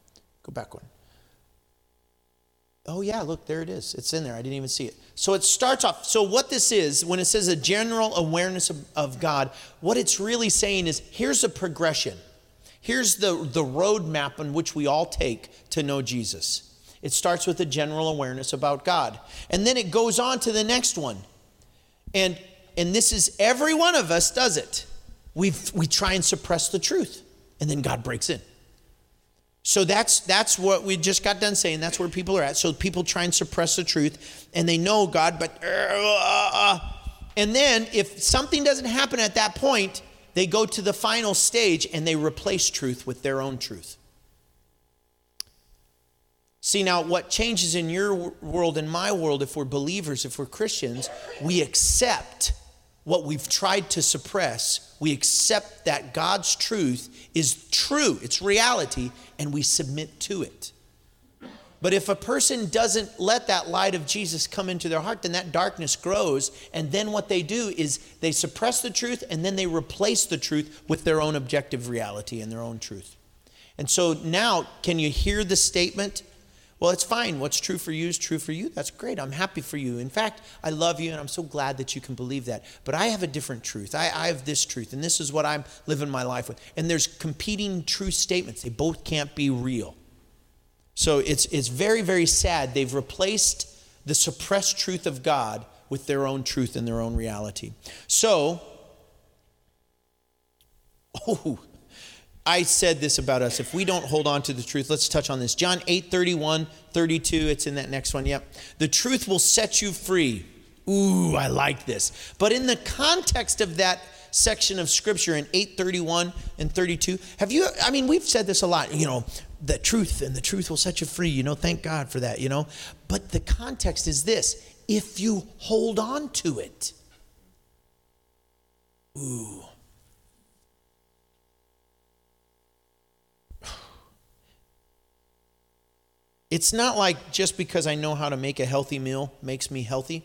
Oh yeah, look, there it is. It's in there. I didn't even see it. So it starts off. So what this is, when it says a general awareness of God, what it's really saying is, here's a progression. Here's the roadmap on which we all take to know Jesus. It starts with a general awareness about God. And then it goes on to the next one. And this is, every one of us does it. We try and suppress the truth. And then God breaks in. So that's what we just got done saying. That's where people are at. So people try and suppress the truth. And they know God, but... And then if something doesn't happen at that point, they go to the final stage and they replace truth with their own truth. See, now what changes in your world and my world, if we're believers, if we're Christians, we accept what we've tried to suppress. We accept that God's truth is true, it's reality, and we submit to it. But if a person doesn't let that light of Jesus come into their heart, then that darkness grows. And then what they do is they suppress the truth, and then they replace the truth with their own objective reality and their own truth. And so now, can you hear the statement? Well, it's fine. What's true for you is true for you. That's great. I'm happy for you. In fact, I love you, and I'm so glad that you can believe that. But I have a different truth. I have this truth, and this is what I'm living my life with. And there's competing truth statements. They both can't be real. So it's very, very sad. They've replaced the suppressed truth of God with their own truth and their own reality. So, I said this about us. If we don't hold on to the truth, let's touch on this. John 8:31, 32, it's in that next one. Yep. The truth will set you free. Ooh, I like this. But in the context of that section of scripture in 8:31 and 32, we've said this a lot, the truth, and the truth will set you free, thank God for that, But the context is this: if you hold on to it. Ooh. It's not like just because I know how to make a healthy meal makes me healthy.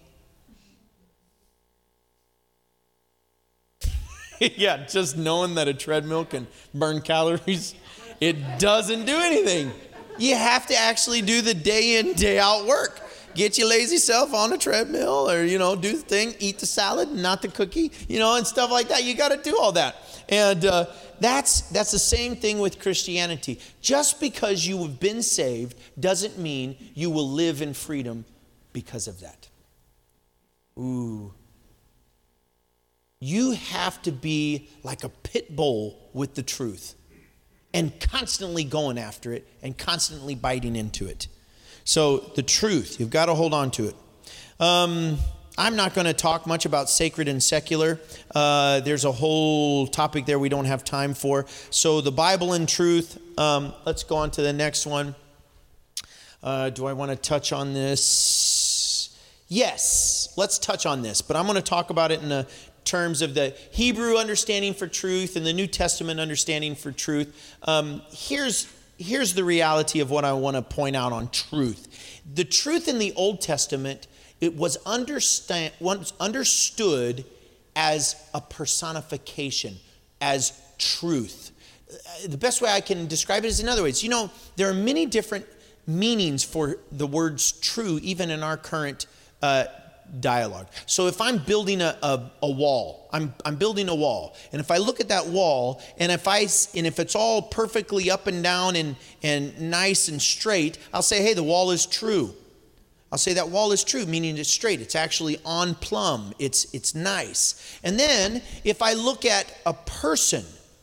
Yeah, just knowing that a treadmill can burn calories, it doesn't do anything. You have to actually do the day in, day out work. Get your lazy self on a treadmill, or, do the thing, eat the salad, not the cookie, and stuff like that. You got to do all that. And that's the same thing with Christianity. Just because you have been saved doesn't mean you will live in freedom because of that. Ooh. You have to be like a pit bull with the truth and constantly going after it and constantly biting into it. So the truth, you've got to hold on to it. I'm not going to talk much about sacred and secular. There's a whole topic there we don't have time for. So the Bible and truth, let's go on to the next one. Do I want to touch on this? Yes, let's touch on this. But I'm going to talk about it in the terms of the Hebrew understanding for truth and the New Testament understanding for truth. Here's the reality of what I want to point out on truth. The truth in the Old Testament, it was understood as a personification, as truth. The best way I can describe it is in other ways. You know, there are many different meanings for the words true, even in our current dialogue. So if I'm building a wall, I'm building a wall, and if I look at that wall, and if it's all perfectly up and down and nice and straight, I'll say, hey, the wall is true. I'll say that wall is true, meaning it's straight. It's actually on plumb. It's nice. And then if I look at a person,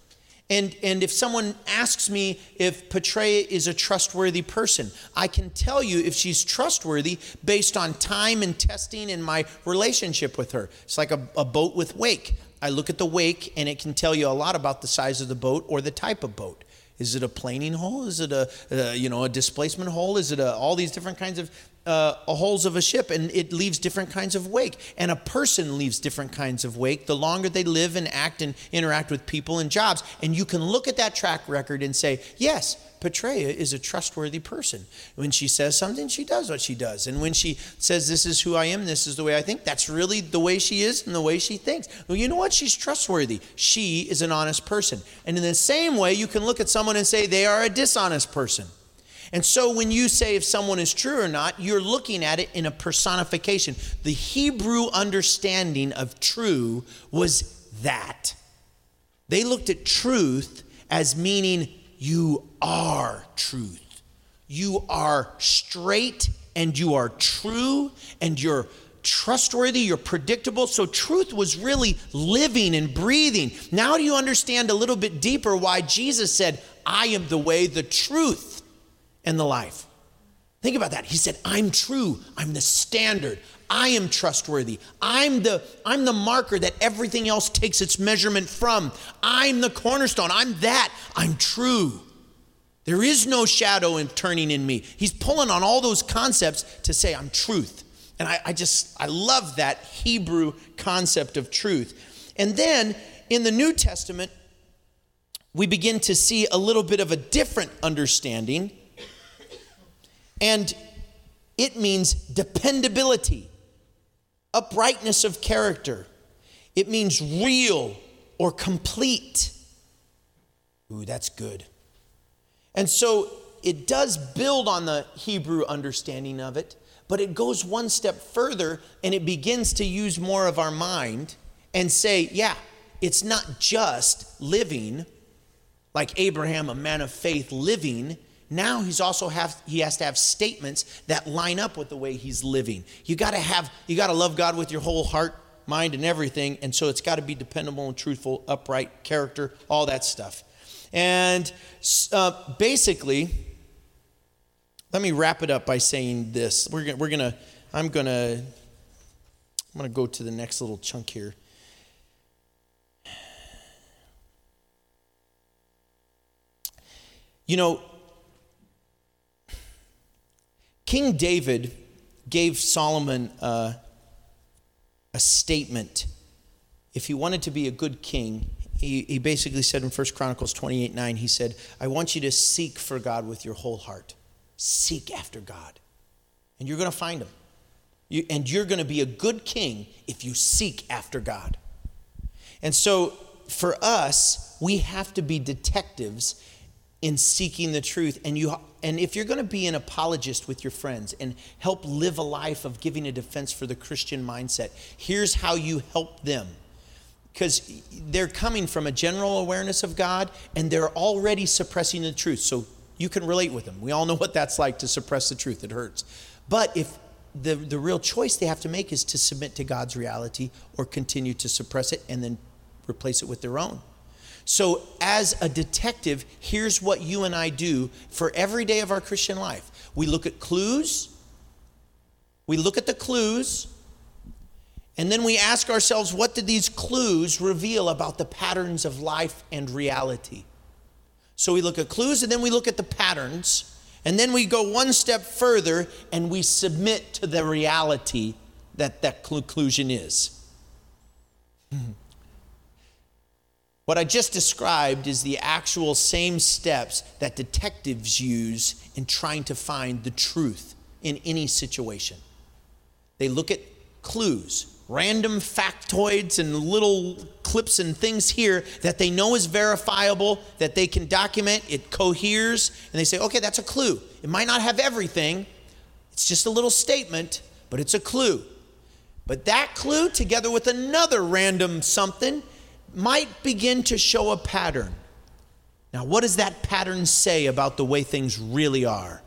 and if someone asks me if Petrea is a trustworthy person, I can tell you if she's trustworthy based on time and testing and my relationship with her. It's like a boat with wake. I look at the wake, and it can tell you a lot about the size of the boat or the type of boat. Is it a planing hole? Is it a displacement hole? Is it all these different kinds of holes of a ship? And it leaves different kinds of wake. And a person leaves different kinds of wake the longer they live and act and interact with people and jobs. And you can look at that track record and say, yes, Petrea is a trustworthy person. When she says something, she does what she does. And when she says, this is who I am, this is the way I think, that's really the way she is and the way she thinks. Well, you know what? She's trustworthy. She is an honest person. And in the same way, you can look at someone and say they are a dishonest person. And so when you say if someone is true or not, you're looking at it in a personification. The Hebrew understanding of true was that. They looked at truth as meaning you are truth. You are straight and you are true and you're trustworthy, you're predictable. So truth was really living and breathing. Now do you understand a little bit deeper why Jesus said, I am the way, the truth, and the life? Think about that. He said, I'm true. I'm the standard. I am trustworthy. I'm the marker that everything else takes its measurement from. I'm the cornerstone. I'm that. I'm true. There is no shadow in turning in me. He's pulling on all those concepts to say I'm truth. And I love that Hebrew concept of truth. And then in the New Testament, we begin to see a little bit of a different understanding. And it means dependability, uprightness of character. It means real or complete. Ooh, that's good. And so it does build on the Hebrew understanding of it, but it goes one step further and it begins to use more of our mind and say, yeah, it's not just living like Abraham, a man of faith, living. Now he has to have statements that line up with the way he's living. You got to love God with your whole heart, mind, and everything. And so it's got to be dependable and truthful, upright character, all that stuff. And basically, let me wrap it up by saying this. I'm gonna go to the next little chunk here. You know, King David gave Solomon a statement. If he wanted to be a good king, he basically said in 1 Chronicles 28:9, he said, I want you to seek for God with your whole heart. Seek after God. And you're going to find him. And you're going to be a good king if you seek after God. And so for us, we have to be detectives in seeking the truth. And if you're going to be an apologist with your friends and help live a life of giving a defense for the Christian mindset, here's how you help them. because they're coming from a general awareness of God, and they're already suppressing the truth. So you can relate with them. We all know what that's like, to suppress the truth. It hurts. But if the real choice they have to make is to submit to God's reality or continue to suppress it and then replace it with their own. So as a detective, here's what you and I do for every day of our Christian life. We look at clues. We look at the clues. And then we ask ourselves, what did these clues reveal about the patterns of life and reality? So we look at clues, and then we look at the patterns. And then we go one step further, and we submit to the reality that conclusion is. What I just described is the actual same steps that detectives use in trying to find the truth in any situation. They look at clues, random factoids and little clips and things here that they know is verifiable, that they can document, it coheres, and they say, okay, that's a clue. It might not have everything. It's just a little statement, but it's a clue. But that clue, together with another random something, might begin to show a pattern. Now, what does that pattern say about the way things really are?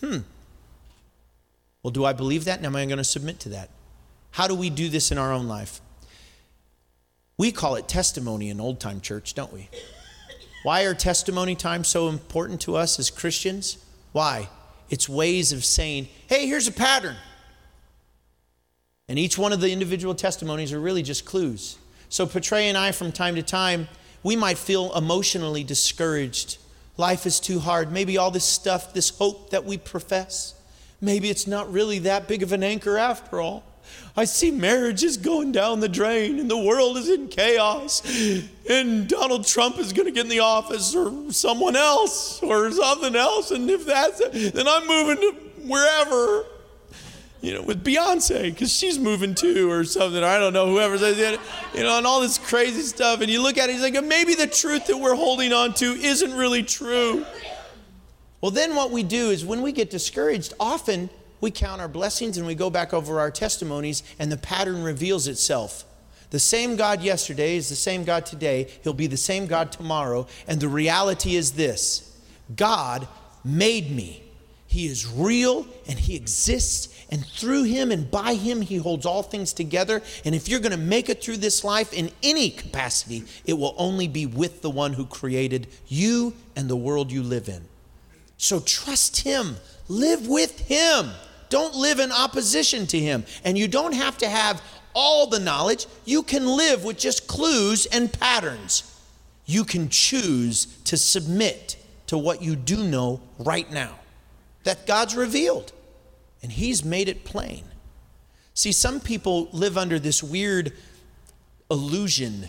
Well, do I believe that? And am I going to submit to that? How do we do this in our own life? We call it testimony in Old Time Church, don't we? Why are testimony times so important to us as Christians? Why? It's ways of saying, hey, here's a pattern. And each one of the individual testimonies are really just clues. So Petray and I, from time to time, we might feel emotionally discouraged. Life is too hard. Maybe all this stuff, this hope that we profess, maybe it's not really that big of an anchor after all. I see marriages going down the drain, and the world is in chaos, and Donald Trump is going to get in the office, or someone else, or something else, and if that's it, then I'm moving to wherever, with Beyonce, because she's moving too, or something. I don't know, whoever says it, and all this crazy stuff, and you look at it, he's like, maybe the truth that we're holding on to isn't really true. Well, then what we do is when we get discouraged, often we count our blessings and we go back over our testimonies, and the pattern reveals itself. The same God yesterday is the same God today. He'll be the same God tomorrow. And the reality is this: God made me. He is real and he exists. And through him and by him, he holds all things together. And if you're going to make it through this life in any capacity, it will only be with the one who created you and the world you live in. So trust him. Live with him. Don't live in opposition to him. And you don't have to have all the knowledge. You can live with just clues and patterns. You can choose to submit to what you do know right now, that God's revealed, and he's made it plain. See, some people live under this weird delusion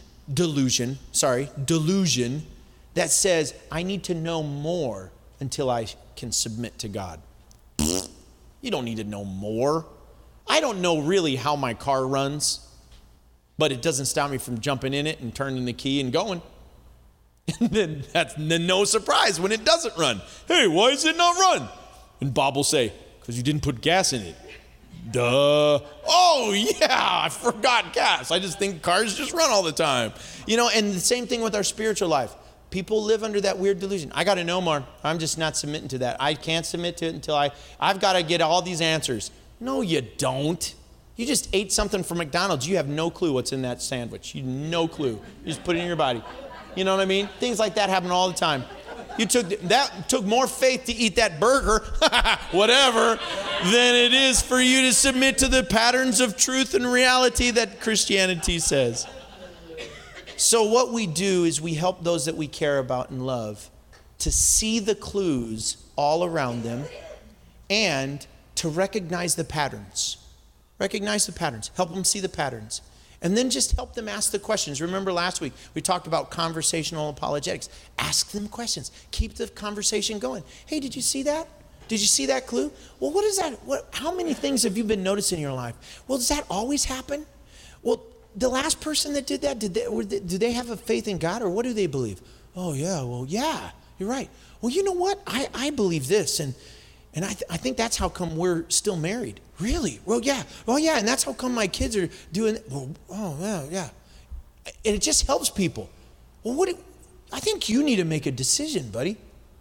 that says, I need to know more until I can submit to God. You don't need to know more. I don't know really how my car runs, but it doesn't stop me from jumping in it and turning the key and going. And then that's no surprise when it doesn't run. Hey, why does it not run? And Bob will say, because you didn't put gas in it. Duh. Oh, yeah, I forgot gas. I just think cars just run all the time. And the same thing with our spiritual life. People live under that weird delusion. I got to know more. I'm just not submitting to that. I can't submit to it until I've got to get all these answers. No, you don't. You just ate something from McDonald's. You have no clue what's in that sandwich. You have no clue. You just put it in your body. You know what I mean? Things like that happen all the time. That took more faith to eat that burger, whatever, than it is for you to submit to the patterns of truth and reality that Christianity says. So what we do is we help those that we care about and love to see the clues all around them and to recognize the patterns. Recognize the patterns. Help them see the patterns. And then just help them ask the questions. Remember last week, we talked about conversational apologetics. Ask them questions. Keep the conversation going. Hey, did you see that? Did you see that clue? Well, what is that? How many things have you been noticing in your life? Well, does that always happen? Well, the last person that did that, do they have a faith in God, or what do they believe? Oh, yeah, well, yeah, you're right. Well, you know what? I believe this, and I think that's how come we're still married. Really? Well, yeah, and that's how come my kids are doing it. Well, oh, yeah. And it just helps people. Well, I think you need to make a decision, buddy.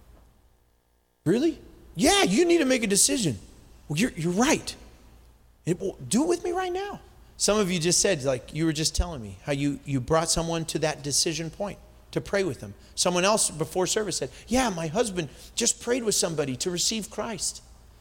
Really? Yeah, you need to make a decision. Well, you're right. Do it with me right now. Some of you just said, like you were just telling me, how you brought someone to that decision point to pray with them. Someone else before service said, yeah, my husband just prayed with somebody to receive Christ.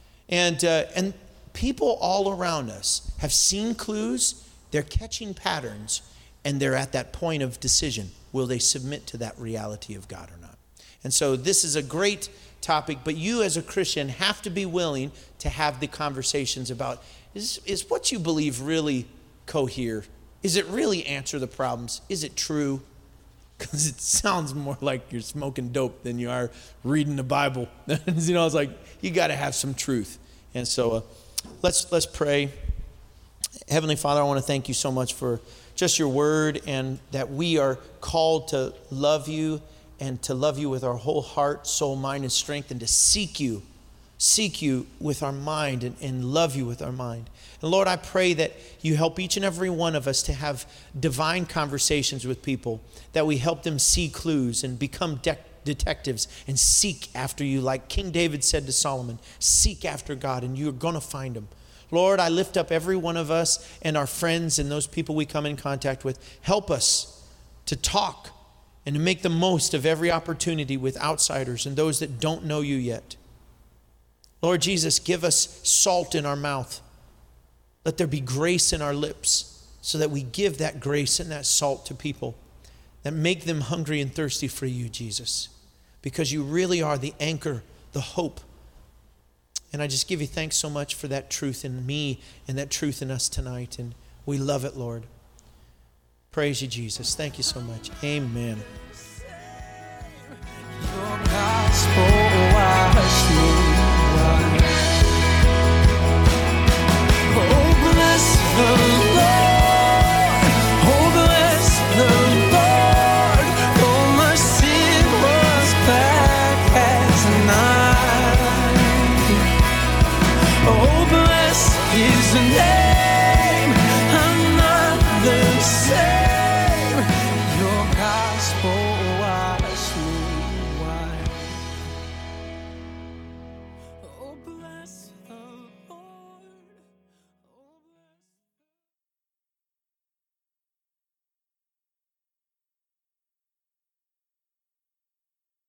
And people all around us have seen clues, they're catching patterns, and they're at that point of decision. Will they submit to that reality of God or not? And so this is a great topic, but you as a Christian have to be willing to have the conversations about, is what you believe really cohere? Is it really answer the problems? Is it true? Because it sounds more like you're smoking dope than you are reading the Bible. It's like you got to have some truth. And so let's pray. Heavenly Father, I want to thank you so much for just your word, and that we are called to love you, and to love you with our whole heart, soul, mind, and strength, and to seek you with our mind, and love you with our mind. And Lord, I pray that you help each and every one of us to have divine conversations with people, that we help them see clues and become detectives and seek after you. Like King David said to Solomon, seek after God and you're going to find him. Lord, I lift up every one of us and our friends and those people we come in contact with. Help us to talk and to make the most of every opportunity with outsiders and those that don't know you yet. Lord Jesus, give us salt in our mouth. Let there be grace in our lips so that we give that grace and that salt to people, that make them hungry and thirsty for you, Jesus, because you really are the anchor, the hope. And I just give you thanks so much for that truth in me and that truth in us tonight. And we love it, Lord. Praise you, Jesus. Thank you so much. Amen. Your gospel